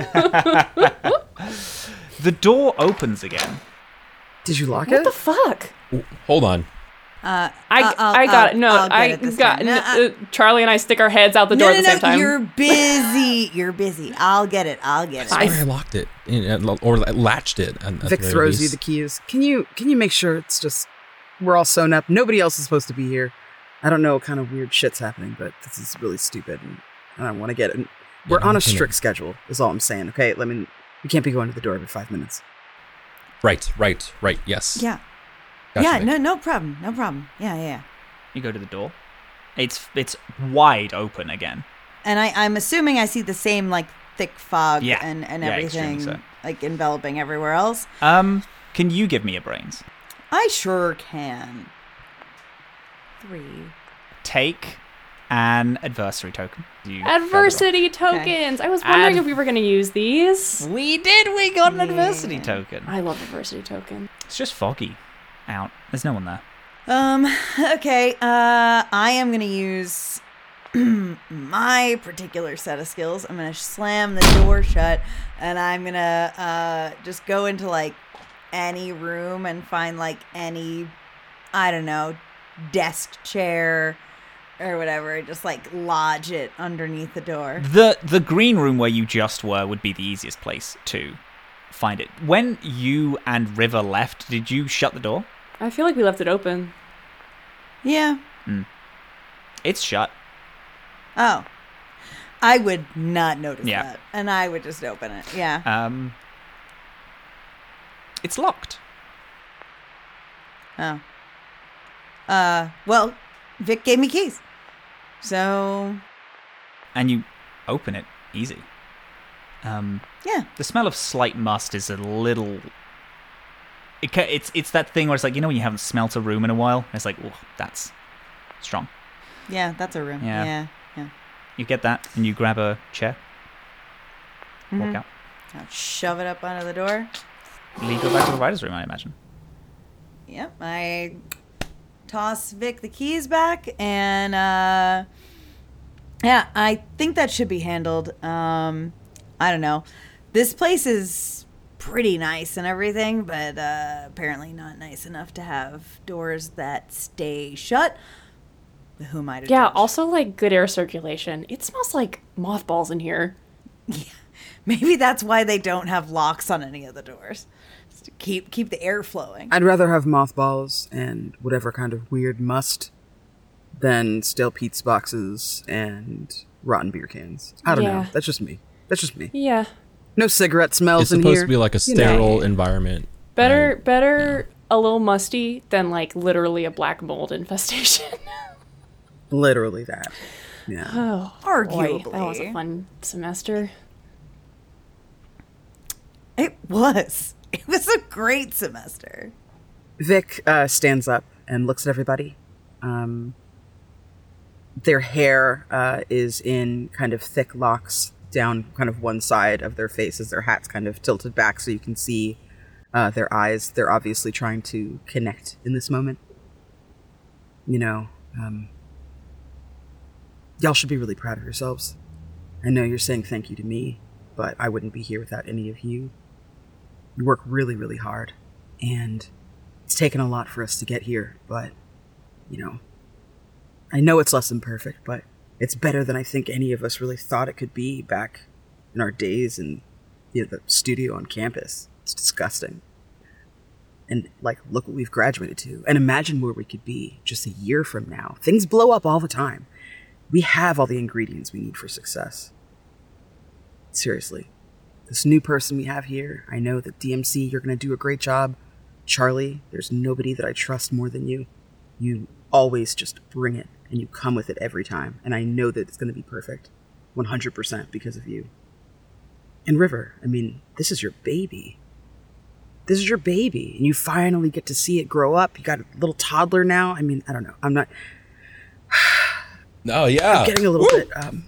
The door opens again. Did you lock What it? the fuck? Hold on. Uh, I, I'll- I got I'll- it. No, I'll get I it this got time. No, n- I- uh, Charlie and I stick our heads out the No, door no, at the no, same time. you're busy. You're busy. I'll get it. I'll get it. I swear I locked it in- or latched it. at- at the Vic very throws you least. the keys. Can you can you make sure it's just we're all sewn up? Nobody else is supposed to be here. I don't know what kind of weird shit's happening, but this is really stupid, and I don't want to get it. We're Yeah, on a I'm gonna- strict schedule. Is all I'm saying. Okay, let me. We can't be going to the door every five minutes. Right, right, right. Yes. Yeah. Gotcha, yeah. Vic. No. No problem. No problem. Yeah. Yeah. You go to the door. It's it's wide open again. And I, I'm assuming I see the same like thick fog Yeah. and, and Yeah, everything extremely so. like enveloping everywhere else. Um, can you give me a brains? I sure can. Three. Take an adversary token. You Adversity tokens. I was wondering Ad- if we were going to use these. We did. We got an adversity token. I love adversity token. It's just foggy out. There's no one there. Um. Okay. Uh. I am gonna use my particular set of skills. I'm gonna slam the door shut, and I'm gonna uh just go into like any room and find like any, I don't know, desk chair or whatever, just like lodge it underneath the door. The the green room where you just were would be the easiest place to find it. When you and River left, did you shut the door? I feel like we left it open. Yeah. It's shut. Oh. I would not notice Yeah. that. And I would just open it. Yeah. Um, it's locked. Oh. Uh, well, Vic gave me keys. So, And you open it easy. Um, yeah. the smell of slight must is a little... It, ca- it's it's that thing where it's like, you know when you haven't smelt a room in a while? It's like, oh, that's strong. Yeah, that's a room. Yeah. Yeah. Yeah. You get that, and you grab a chair. Walk out. I'll shove it up under the door. You go back to the writer's room, I imagine. Yep. I toss Vic the keys back, and uh, yeah, I think that should be handled. Um, I don't know. This place is pretty nice and everything, but uh, apparently not nice enough to have doors that stay shut. Who am I to Yeah, judge? also like good air circulation. It smells like mothballs in here. Maybe that's why they don't have locks on any of the doors. Just to keep keep the air flowing. I'd rather have mothballs and whatever kind of weird must than stale Pete's boxes and rotten beer cans. I don't Yeah. know. That's just me. That's just me. Yeah. No cigarette smells It's in supposed here. to be like a You know. sterile environment. Better right? better a little musty than like literally a black mold infestation. Literally that. Yeah. Oh, Arguably. boy, that was a fun semester. It was. It was a great semester. Vic uh, stands up and looks at everybody. Um, their hair uh, is in kind of thick locks down kind of one side of their faces. Their hat's kind of tilted back so you can see uh, their eyes. They're obviously trying to connect in this moment. You know, um, y'all should be really proud of yourselves. I know you're saying thank you to me, but I wouldn't be here without any of you. You work really, really hard, and it's taken a lot for us to get here, but, you know, I know it's less than perfect, but it's better than I think any of us really thought it could be back in our days in, you know, the studio on campus. It's disgusting. And, like, look what we've graduated to, and imagine where we could be just a year from now. Things blow up all the time. We have all the ingredients we need for success. Seriously. This new person we have here, I know that D M C, you're going to do a great job. Charlie, there's nobody that I trust more than you. You always just bring it, and you come with it every time. And I know that it's going to be perfect. one hundred percent because of you. And River, I mean, this is your baby. This is your baby. And you finally get to see it grow up. You got a little toddler now. I mean, I don't know. I'm not... Oh, yeah. I'm getting a little bit... Um,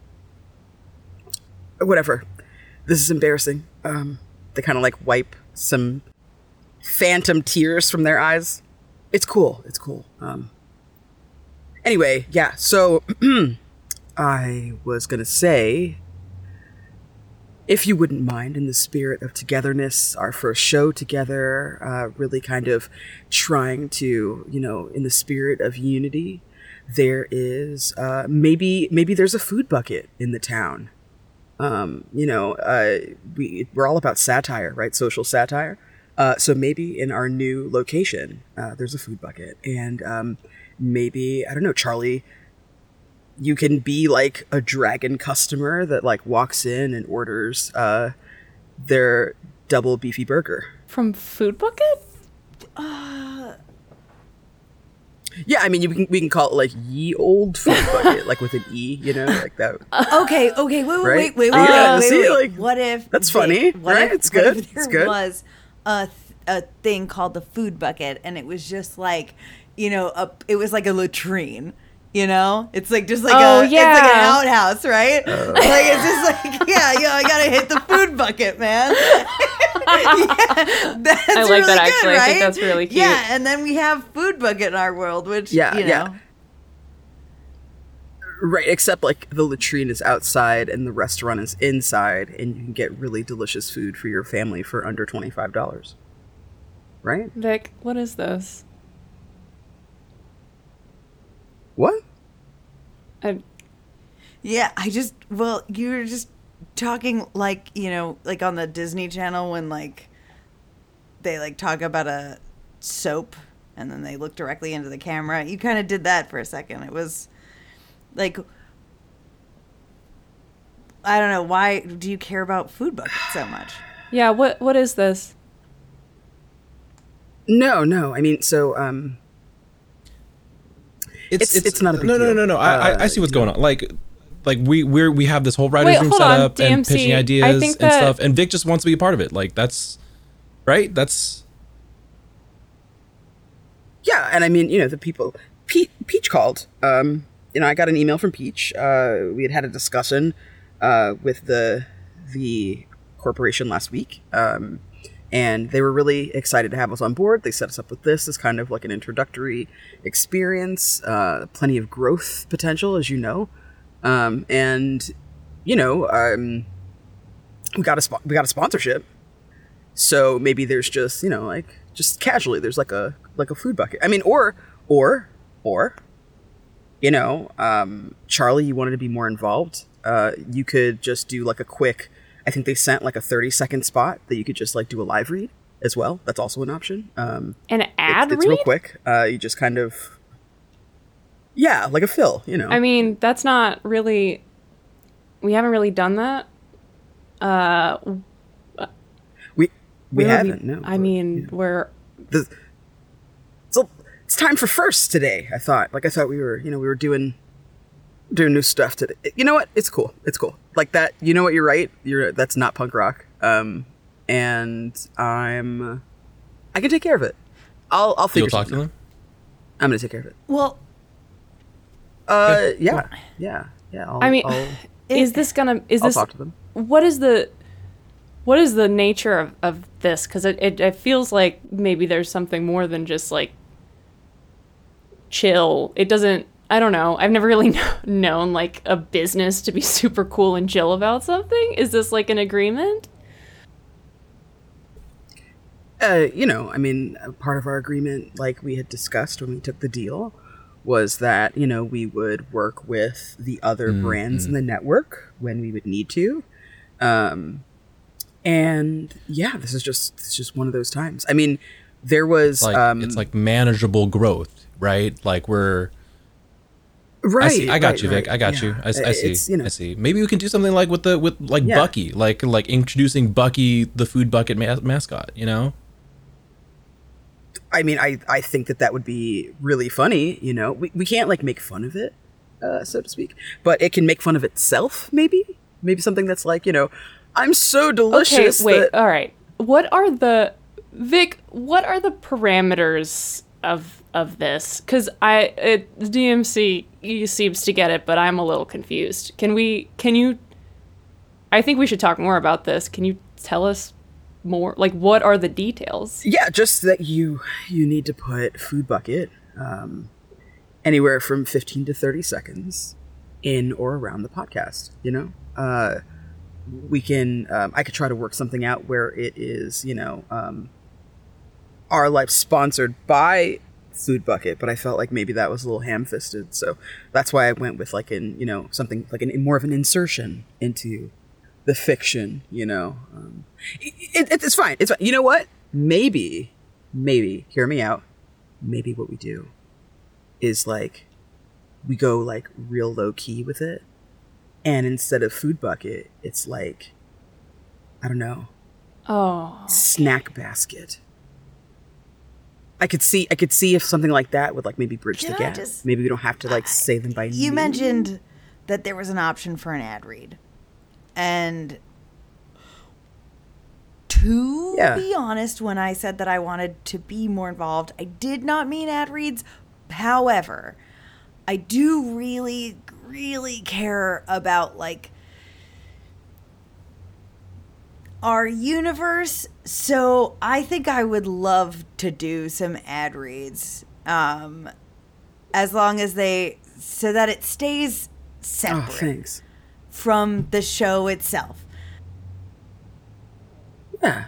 whatever. This is embarrassing. Um, they kind of like wipe some phantom tears from their eyes. It's cool. It's cool. Um, anyway, yeah. So I was going to say, if you wouldn't mind, in the spirit of togetherness, our first show together, uh, really kind of trying to, you know, in the spirit of unity, there is uh, maybe maybe there's a food bucket in the town. Um, you know, uh, we, we're all about satire, right? Social satire. Uh, so maybe in our new location, uh, there's a food bucket. And um, maybe, I don't know, Charlie, you can be like a dragon customer that like walks in and orders uh, their double beefy burger. From Food Bucket? Yeah, I mean, you can, we can call it like ye old food bucket, like with an E, you know, like that. Okay, okay, wait, wait, Right? wait, wait, wait, Yeah, wait, see, wait. like, What if that's they- funny, what right? if- It's what good, if there it's good. was a th- a thing called the food bucket, and it was just like, you know, a it was like a latrine. You know, it's like just like Oh, a it's like an yeah. outhouse, right? Uh. Like it's just like yeah, yeah, I gotta hit the food bucket, man. Yeah, that's I like really that, good, actually. I right? think that's really cute. Yeah, and then we have food bucket in our world, which Yeah, you know, yeah. Right, except like the latrine is outside and the restaurant is inside, and you can get really delicious food for your family for under twenty-five dollars. Right? Vic, what is this? What? I, Yeah, I just well, you were just talking like, you know, like on the Disney Channel when like they like talk about a soap and then they look directly into the camera. You kind of did that for a second. It was like, I don't know, why do you care about Food Bucket so much? yeah, what what is this? No, no. I mean, so um, It's- it's not a big no, no, deal. no, no. I, I, I see what's going on. Like, like we we're we have this whole writers Wait, room hold set on, up D M and C, pitching I ideas think and that- stuff, and Vic just wants to be a part of it. Like that's right. That's yeah, and I mean, you know, the people. Pe- Peach called. Um, you know, I got an email from Peach. Uh, we had had a discussion uh, with the the corporation last week, um, and they were really excited to have us on board. They set us up with this as kind of like an introductory experience. Uh, plenty of growth potential, as you know, um, and you know, um, we got a spo- we got a sponsorship. So maybe there's just, you know, like just casually there's like a like a food bucket. I mean, or or or you know, um, Charlie, you wanted to be more involved. Uh, you could just do like a quick. I think they sent like a thirty second spot that you could just like do a live read as well. That's also an option. Um, An ad it's, it's read? real quick. Uh, you just kind of yeah, like a fill. You know, I mean, that's not really. We haven't really done that. Uh, we we where are haven't. no, I but, mean, you know. we're the, so it's time for first today. I thought, like, I thought we were, you know, we were doing, doing new stuff today. You know what? It's cool. It's cool. Like that. You know what? You're right. You're that's not punk rock. Um, and I'm, I can take care of it. I'll, I'll figure you'll talk to something out. them. I'm gonna take care of it. Well, Uh, yeah, yeah, yeah. I'll, I mean, I'll, is this gonna? Is I'll this? talk to them. What is the? What is the nature of, of this? Because it, it it feels like maybe there's something more than just like chill. It doesn't. I don't know. I've never really known like a business to be super cool and chill about something. Is this like an agreement? Uh, you know, I mean, uh, part of our agreement, like we had discussed when we took the deal, was that, you know, we would work with the other brands in the network when we would need to. Um, and yeah, this is just, it's just one of those times. I mean, there was, Like um, it's like manageable growth, right? Like we're. right. I, see, I got right, you, Vic. right, I got yeah. you. I, I see. It's, you know, I see. Maybe we can do something like with the with like Yeah. Bucky, like like introducing Bucky, the food bucket ma- mascot. You know. I mean, I, I think that that would be really funny, you know, we, we can't like make fun of it, uh, so to speak, but it can make fun of itself. Maybe, maybe something that's like, you know, I'm so delicious. Okay, wait. that- All right. What are the Vic? What are the parameters of of this? Because I it, the D M C seems to get it, but I'm a little confused. Can we? Can you? I think we should talk more about this. Can you tell us more? Like, what are the details? Yeah, just that you you need to put food bucket um, anywhere from fifteen to thirty seconds in or around the podcast. You know, uh, we can. Um, I could try to work something out where it is, you know, um, our life sponsored by food bucket, but I felt like maybe that was a little ham-fisted, so that's why I went with like an you know something like an more of an insertion into the fiction, you know. Um, it, it, it's fine. It's fine. You know what? Maybe, maybe, hear me out. Maybe what we do is like, we go like real low key with it. And instead of food bucket, it's like, I don't know, Oh, snack basket. I could see, I could see if something like that would like maybe bridge Can the I gap. just- Maybe we don't have to like say them by you name. mentioned that there was an option for an ad read. And to Yeah. be honest, when I said that I wanted to be more involved, I did not mean ad reads. However, I do really, really care about like our universe. So I think I would love to do some ad reads. Um, as long as they, so that it stays Oh, separate thanks. from the show itself. Yeah.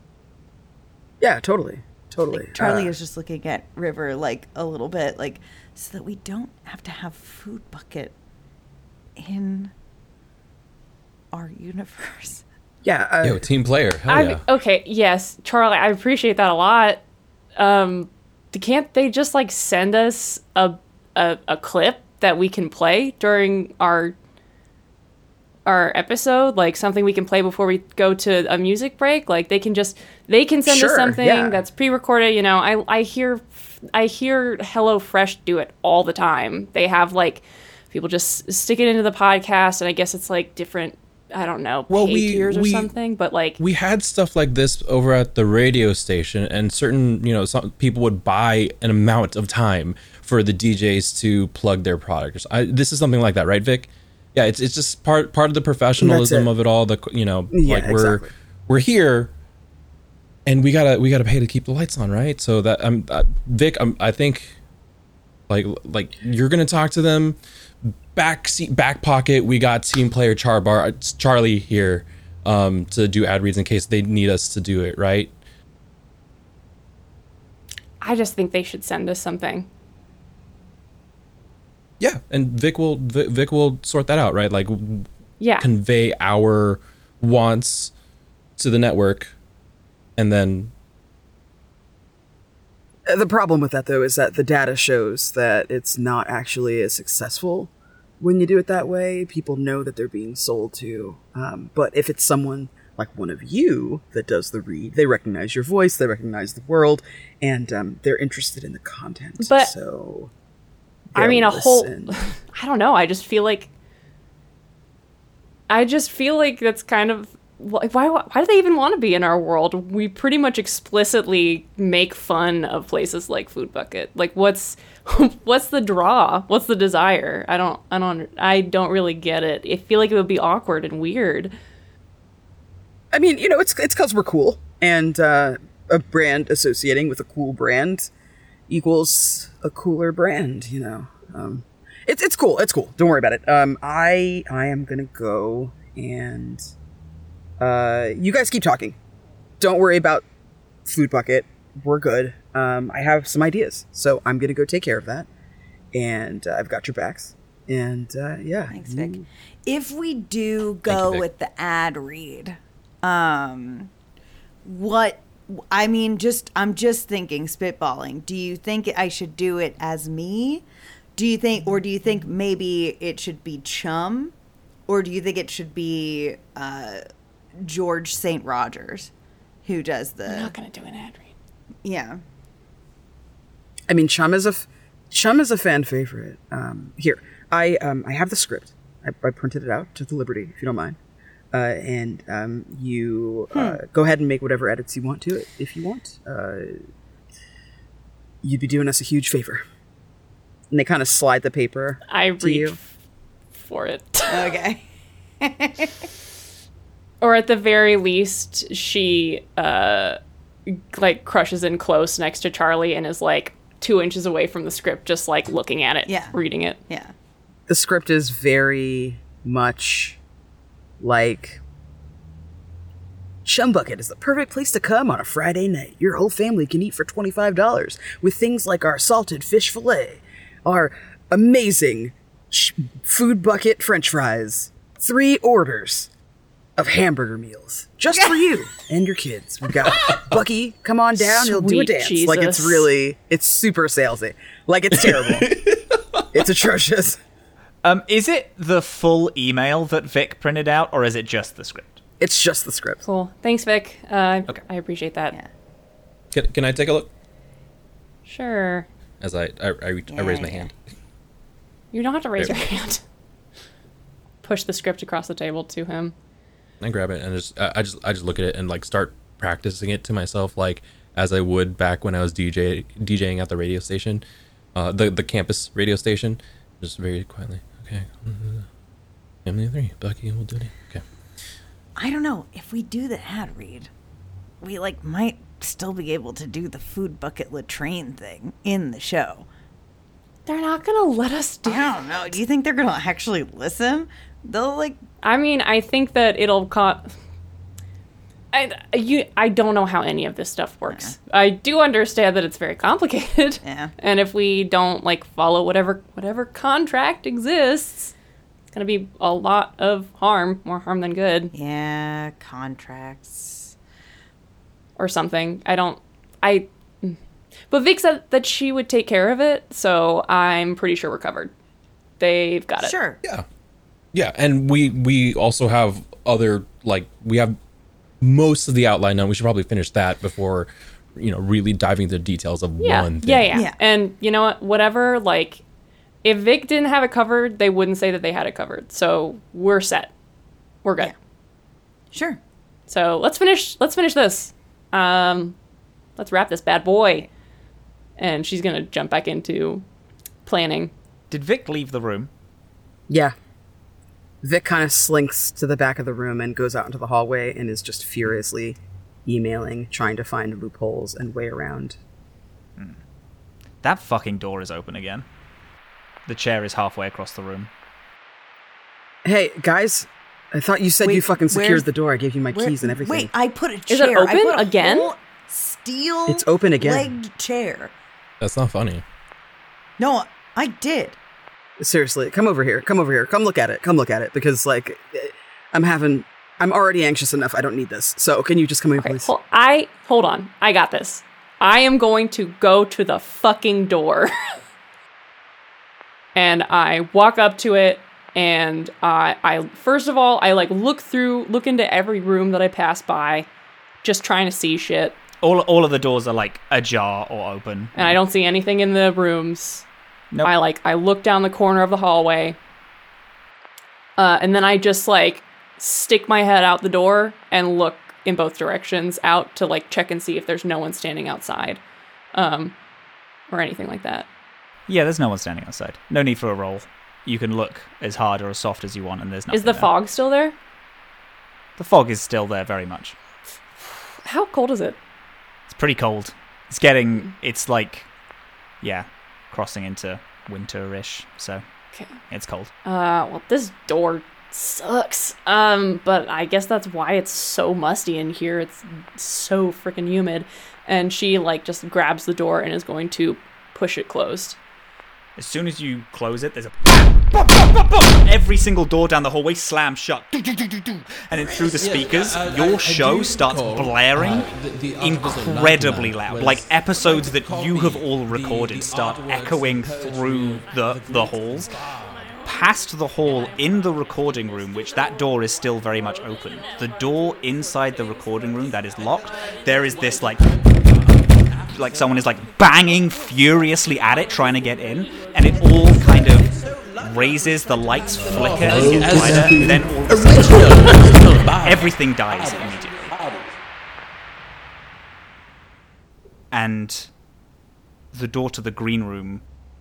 Yeah, totally. Totally. Charlie Uh, is just looking at River like a little bit like so that we don't have to have Food Bucket in our universe. Yeah. Uh, Yo, team player. Hell I yeah. okay, yes, Charlie, I appreciate that a lot. Um, can't they just like send us a, a a clip that we can play during our our episode, like something we can play before we go to a music break? Like they can just they can send Sure, us something yeah. that's pre-recorded. You know, I I hear I hear HelloFresh do it all the time. They have like people just stick it into the podcast, and I guess it's like different. I don't know, Well, pay we- tiers or we- something, but like We had stuff like this over at the radio station, and certain, you know, some people would buy an amount of time for the D Js to plug their product. I, this is something like that, right, Vic? Yeah, it's it's just part part of the professionalism That's it. of it all. The you know, Yeah, like we're exactly. we're here, and we gotta we gotta pay to keep the lights on, right? So that I'm uh, Vic, I'm, I think, like like you're gonna talk to them. Back seat, back pocket. We got team player Charbar, it's Charlie here, um, to do ad reads in case they need us to do it. Right? I just think they should send us something. Yeah, and Vic will Vic, Vic will sort that out, right? Like Yeah. convey our wants to the network, and then Uh, The problem with that, though, is that the data shows that it's not actually as successful when you do it that way. People know that they're being sold to. Um, but if it's someone like one of you that does the read, they recognize your voice, they recognize the world, and um, they're interested in the content. But- so, I mean, a they'll whole. listen. I don't know. I just feel like. I just feel like that's kind of. Why, why, why do they even want to be in our world? We pretty much explicitly make fun of places like Food Bucket. Like, what's, what's the draw? What's the desire? I don't, I don't, I don't really get it. I feel like it would be awkward and weird. I mean, you know, it's it's because we're cool, and uh, a brand associating with a cool brand equals a cooler brand. You know, um, it's it's cool. It's cool. Don't worry about it. Um, I I am gonna go, and uh, you guys keep talking. Don't worry about Food Bucket. We're good. Um, I have some ideas, so I'm gonna go take care of that, and uh, I've got your backs. And uh, yeah, Thanks, Vic. you- If we do go Vic. with the ad read, um, what I mean, just I'm just thinking, spitballing. Do you think I should do it as me? Do you think, or do you think maybe it should be Chum, or do you think it should be uh, George Saint Rogers, who does I'm the not gonna do an ad read. yeah? I mean, Chum is a f- Chum is a fan favorite. Um, here, I um, I have the script. I, I printed it out to the Liberty, if you don't mind. Uh, and um, you uh, go ahead and make whatever edits you want to it, if you want. Uh, you'd be doing us a huge favor. And they kind of slide the paper. I to reach you. f- for it. Okay. Or at the very least, she uh, like crushes in close next to Charlie and is like two inches away from the script, just like looking at it, Yeah. reading it. Yeah. The script is very much like Chum Bucket is the perfect place to come on a Friday night. Your whole family can eat for twenty-five dollars with things like our salted fish fillet, our amazing sh- Food Bucket french fries, three orders of hamburger meals just for you and your kids. We've got Bucky, come on down, he'll do a Sweet dance. Like it's Jesus. really, it's super salesy. Like it's terrible. It's atrocious. Um, is it the full email that Vic printed out, or is it just the script? It's just the script. Cool. Thanks, Vic. Uh, Okay. I appreciate that. Yeah. can, can I take a look? Sure. As I I, I, reach, I raise my hand. You don't have to raise There your we go. hand. Push the script across the table to him. I grab it and just I I just I just look at it and like start practicing it to myself, like as I would back when I was D J DJing at the radio station, uh, the the campus radio station, just very quietly. Okay, family of three, Bucky will do it. Okay, I don't know if we do the ad read, we like might still be able to do the Food Bucket latrine thing in the show. They're not gonna let us do. I don't know. Do you think they're gonna actually listen? They'll like. I mean, I think that it'll co- I, you, I don't know how any of this stuff works. Yeah. I do understand that it's very complicated. Yeah. And if we don't like follow whatever whatever contract exists, it's gonna be a lot of harm, more harm than good. Yeah, contracts or something. I don't. I. But Vic said that she would take care of it, so I'm pretty sure we're covered. They've got it. Sure. Yeah. Yeah, and we we also have other, like, we have most of the outline done. We should probably finish that before, you know, really diving into the details of yeah. one thing. Yeah, yeah, Yeah. And you know what? Whatever, like, if Vic didn't have it covered, they wouldn't say that they had it covered. So we're set. We're good. Yeah. Sure. So let's finish. Let's finish this. Um, let's wrap this bad boy. And she's gonna jump back into planning. Did Vic leave the room? Yeah. Vic kind of slinks to the back of the room and goes out into the hallway and is just furiously emailing, trying to find loopholes and way around. Hmm. That fucking door is open again. The chair is halfway across the room. Hey, guys, I thought you said Wait, you fucking secured where's- the door. I gave you my Where- keys and everything. Wait, I put a Is chair. it open I put a again? whole steel. It's open again. Legged chair. That's not funny. No, I did. Seriously, come over here. Come over here. Come look at it. Come look at it. Because, like, I'm having... I'm already anxious enough. I don't need this. So, can you just come in, Okay, please? hol- I hold on. I got this. I am going to go to the fucking door. And I walk up to it, and uh, I first of all I like look through, look into every room that I pass by, just trying to see shit. All all of the doors are like ajar or open. And I don't see anything in the rooms. Nope. I like I look down the corner of the hallway, uh, and then I just like stick my head out the door and look in both directions out to like check and see if there's no one standing outside, um, or anything like that. Yeah, there's no one standing outside. No need for a roll. You can look as hard or as soft as you want, and there's nothing Is the there. fog still there? The fog is still there very much. How cold is it? It's pretty cold. It's getting... It's like... Yeah, crossing into winter-ish, so Okay. it's cold. Uh, well, this door sucks. Um, but I guess that's why it's so musty in here. It's so freaking humid. And she, like, just grabs the door and is going to push it closed. As soon as you close it, there's a... Boom, boom, boom, boom. Every single door down the hallway slams shut. And then through the speakers, Yeah, I- I- your I show do starts recall, blaring uh, the- the articles of incredibly Nightmare loud. was, Like episodes uh, that called you the- have all the- recorded the start artworks, echoing the poetry, through the, the the halls. Past the hall in the recording room, which that door is still very much open. The door inside the recording room that is locked, there is this like... like someone is like banging furiously at it trying to get in, and it all kind of raises, the lights flicker and get brighter, then all of a sudden everything dies immediately. And the door to the green room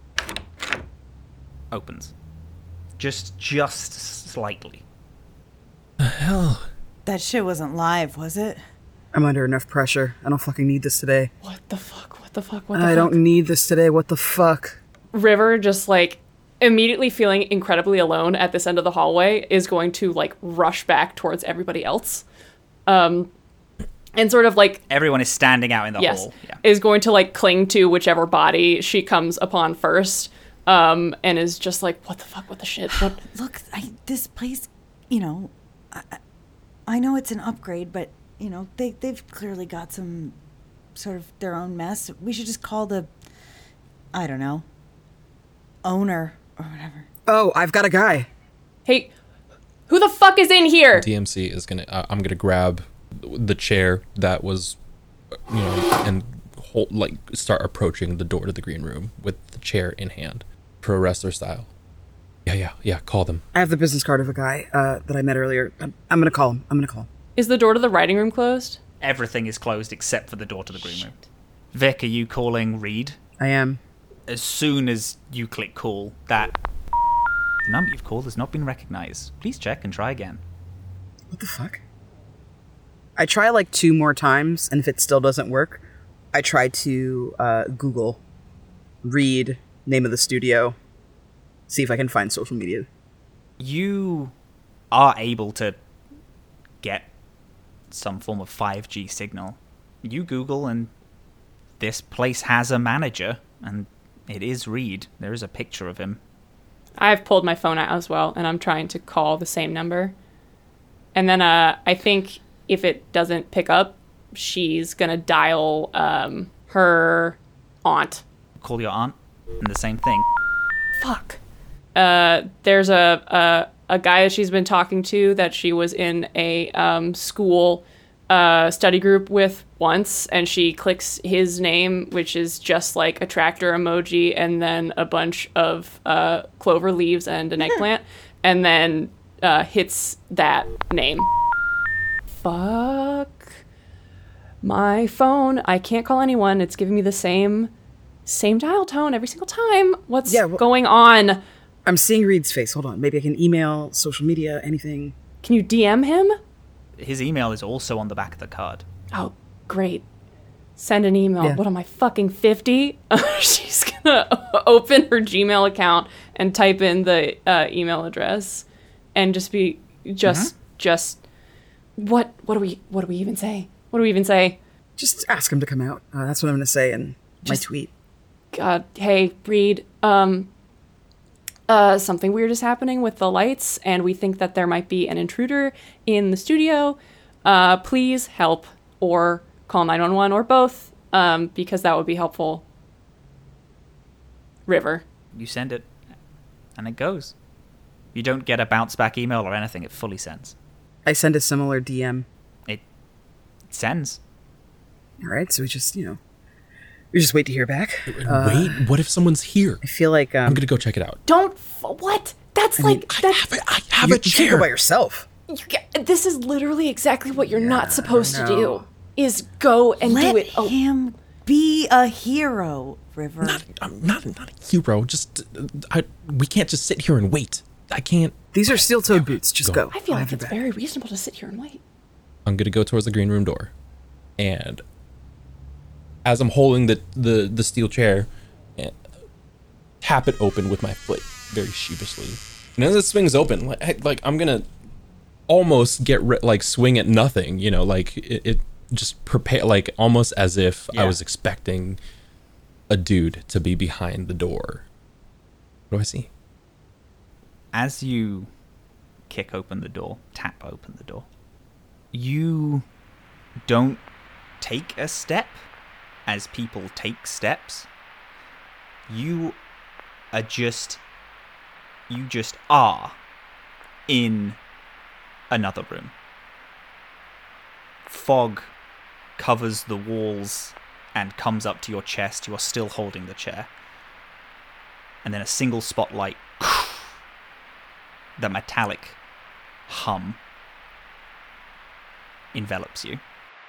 opens. Just just slightly. Hell. That shit wasn't live, was it? I'm under enough pressure. I don't fucking need this today. What the fuck? What the fuck? What the I fuck? don't need this today. What the fuck? River, just like immediately feeling incredibly alone at this end of the hallway, is going to like rush back towards everybody else. Um, and sort of like, Everyone is standing out in the yes, hall. Yeah. is going to like cling to whichever body she comes upon first. Um, and is just like, what the fuck? What the shit? What? Look, I, this place, you know, I, I- I know it's an upgrade, but, you know, they, they've clearly got some sort of their own mess. We should just call the, I don't know, owner or whatever. Oh, I've got a guy. Hey, who the fuck is in here? D M C is gonna. Uh, I'm gonna grab the chair that was, you know, and hold, like start approaching the door to the green room with the chair in hand, pro wrestler style. Yeah, yeah, yeah. Call them. I have the business card of a guy uh, that I met earlier. I'm, I'm gonna call him. I'm gonna call him. Is the door to the writing room closed? Everything is closed except for the door to the green room. Vic, are you calling Reed? I am. As soon as you click call, that the number you've called has not been recognized. Please check and try again. What the fuck? I try like two more times, and if it still doesn't work, I try to uh, Google, read name of the studio, see if I can find social media. You are able to get some form of five G signal. You Google and this place has a manager, and it is Reed. There is a picture of him. I've pulled my phone out as well, and I'm trying to call the same number. And then uh, I think if it doesn't pick up, she's going to dial um, her aunt. Call your aunt, and the same thing. Fuck. Uh, there's a, a a guy that she's been talking to that she was in a um, school uh, study group with once, and she clicks his name, which is just like a tractor emoji and then a bunch of uh, clover leaves and an eggplant, and then uh, hits that name. Fuck. My phone. I can't call anyone. It's giving me the same same dial tone every single time. What's Yeah, well- going on? I'm seeing Reed's face. Hold on. Maybe I can email, social media, anything. Can you D M him? His email is also on the back of the card. Oh, great. Send an email. Yeah. What am I, fucking fifty? She's gonna open her Gmail account and type in the uh, email address and just be, just, Mm-hmm. just, what, what do we, what do we even say? What do we even say? Just ask him to come out. Uh, that's what I'm going to say in my Just- tweet. God, hey, Reed, um, uh, something weird is happening with the lights, and we think that there might be an intruder in the studio. Uh, please help, or call nine one one, or both, um, because that would be helpful. River. You send it, and it goes. You don't get a bounce back email or anything. It fully sends. I send a similar D M. It sends. All right, so we just, you know, we just wait to hear back. Uh, Wait, what if someone's here? I feel like um, I'm gonna go check it out. Don't, f- what? That's like, I that's, have it. I have you, a you can't go chair. by yourself. you ca- this is literally exactly what you're not supposed to do, is go and Let do it. Oh, him be a hero, River. Not, I'm not, not a hero. Just, uh, I, we can't just sit here and wait. I can't. These are steel-toed boots. Just Go. go. I feel I'll like have your it's back. very reasonable to sit here and wait. I'm gonna go towards the green room door, and as I'm holding the the, the steel chair, eh, tap it open with my foot very sheepishly. And as it swings open, like, like I'm gonna almost get ri- like swing at nothing, you know, like it, it just prepare, like almost as if I Yeah. was expecting a dude to be behind the door. What do I see? As you kick open the door, tap open the door, you don't take a step as people take steps. You are just, you just are in another room. Fog covers the walls and comes up to your chest. You are still holding the chair. And then a single spotlight, the metallic hum envelops you.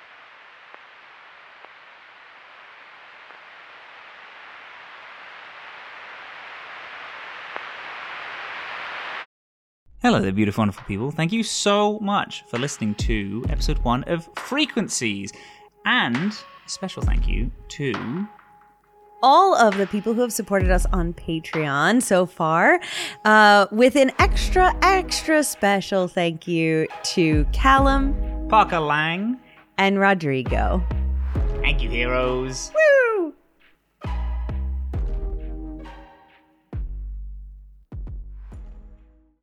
Hello there, beautiful, wonderful people. Thank you so much for listening to episode one of Frequencies. And a special thank you to all of the people who have supported us on Patreon so far, uh, with an extra, extra special thank you to Callum Parker Lang. and Rodrigo. Thank you, heroes. Woo!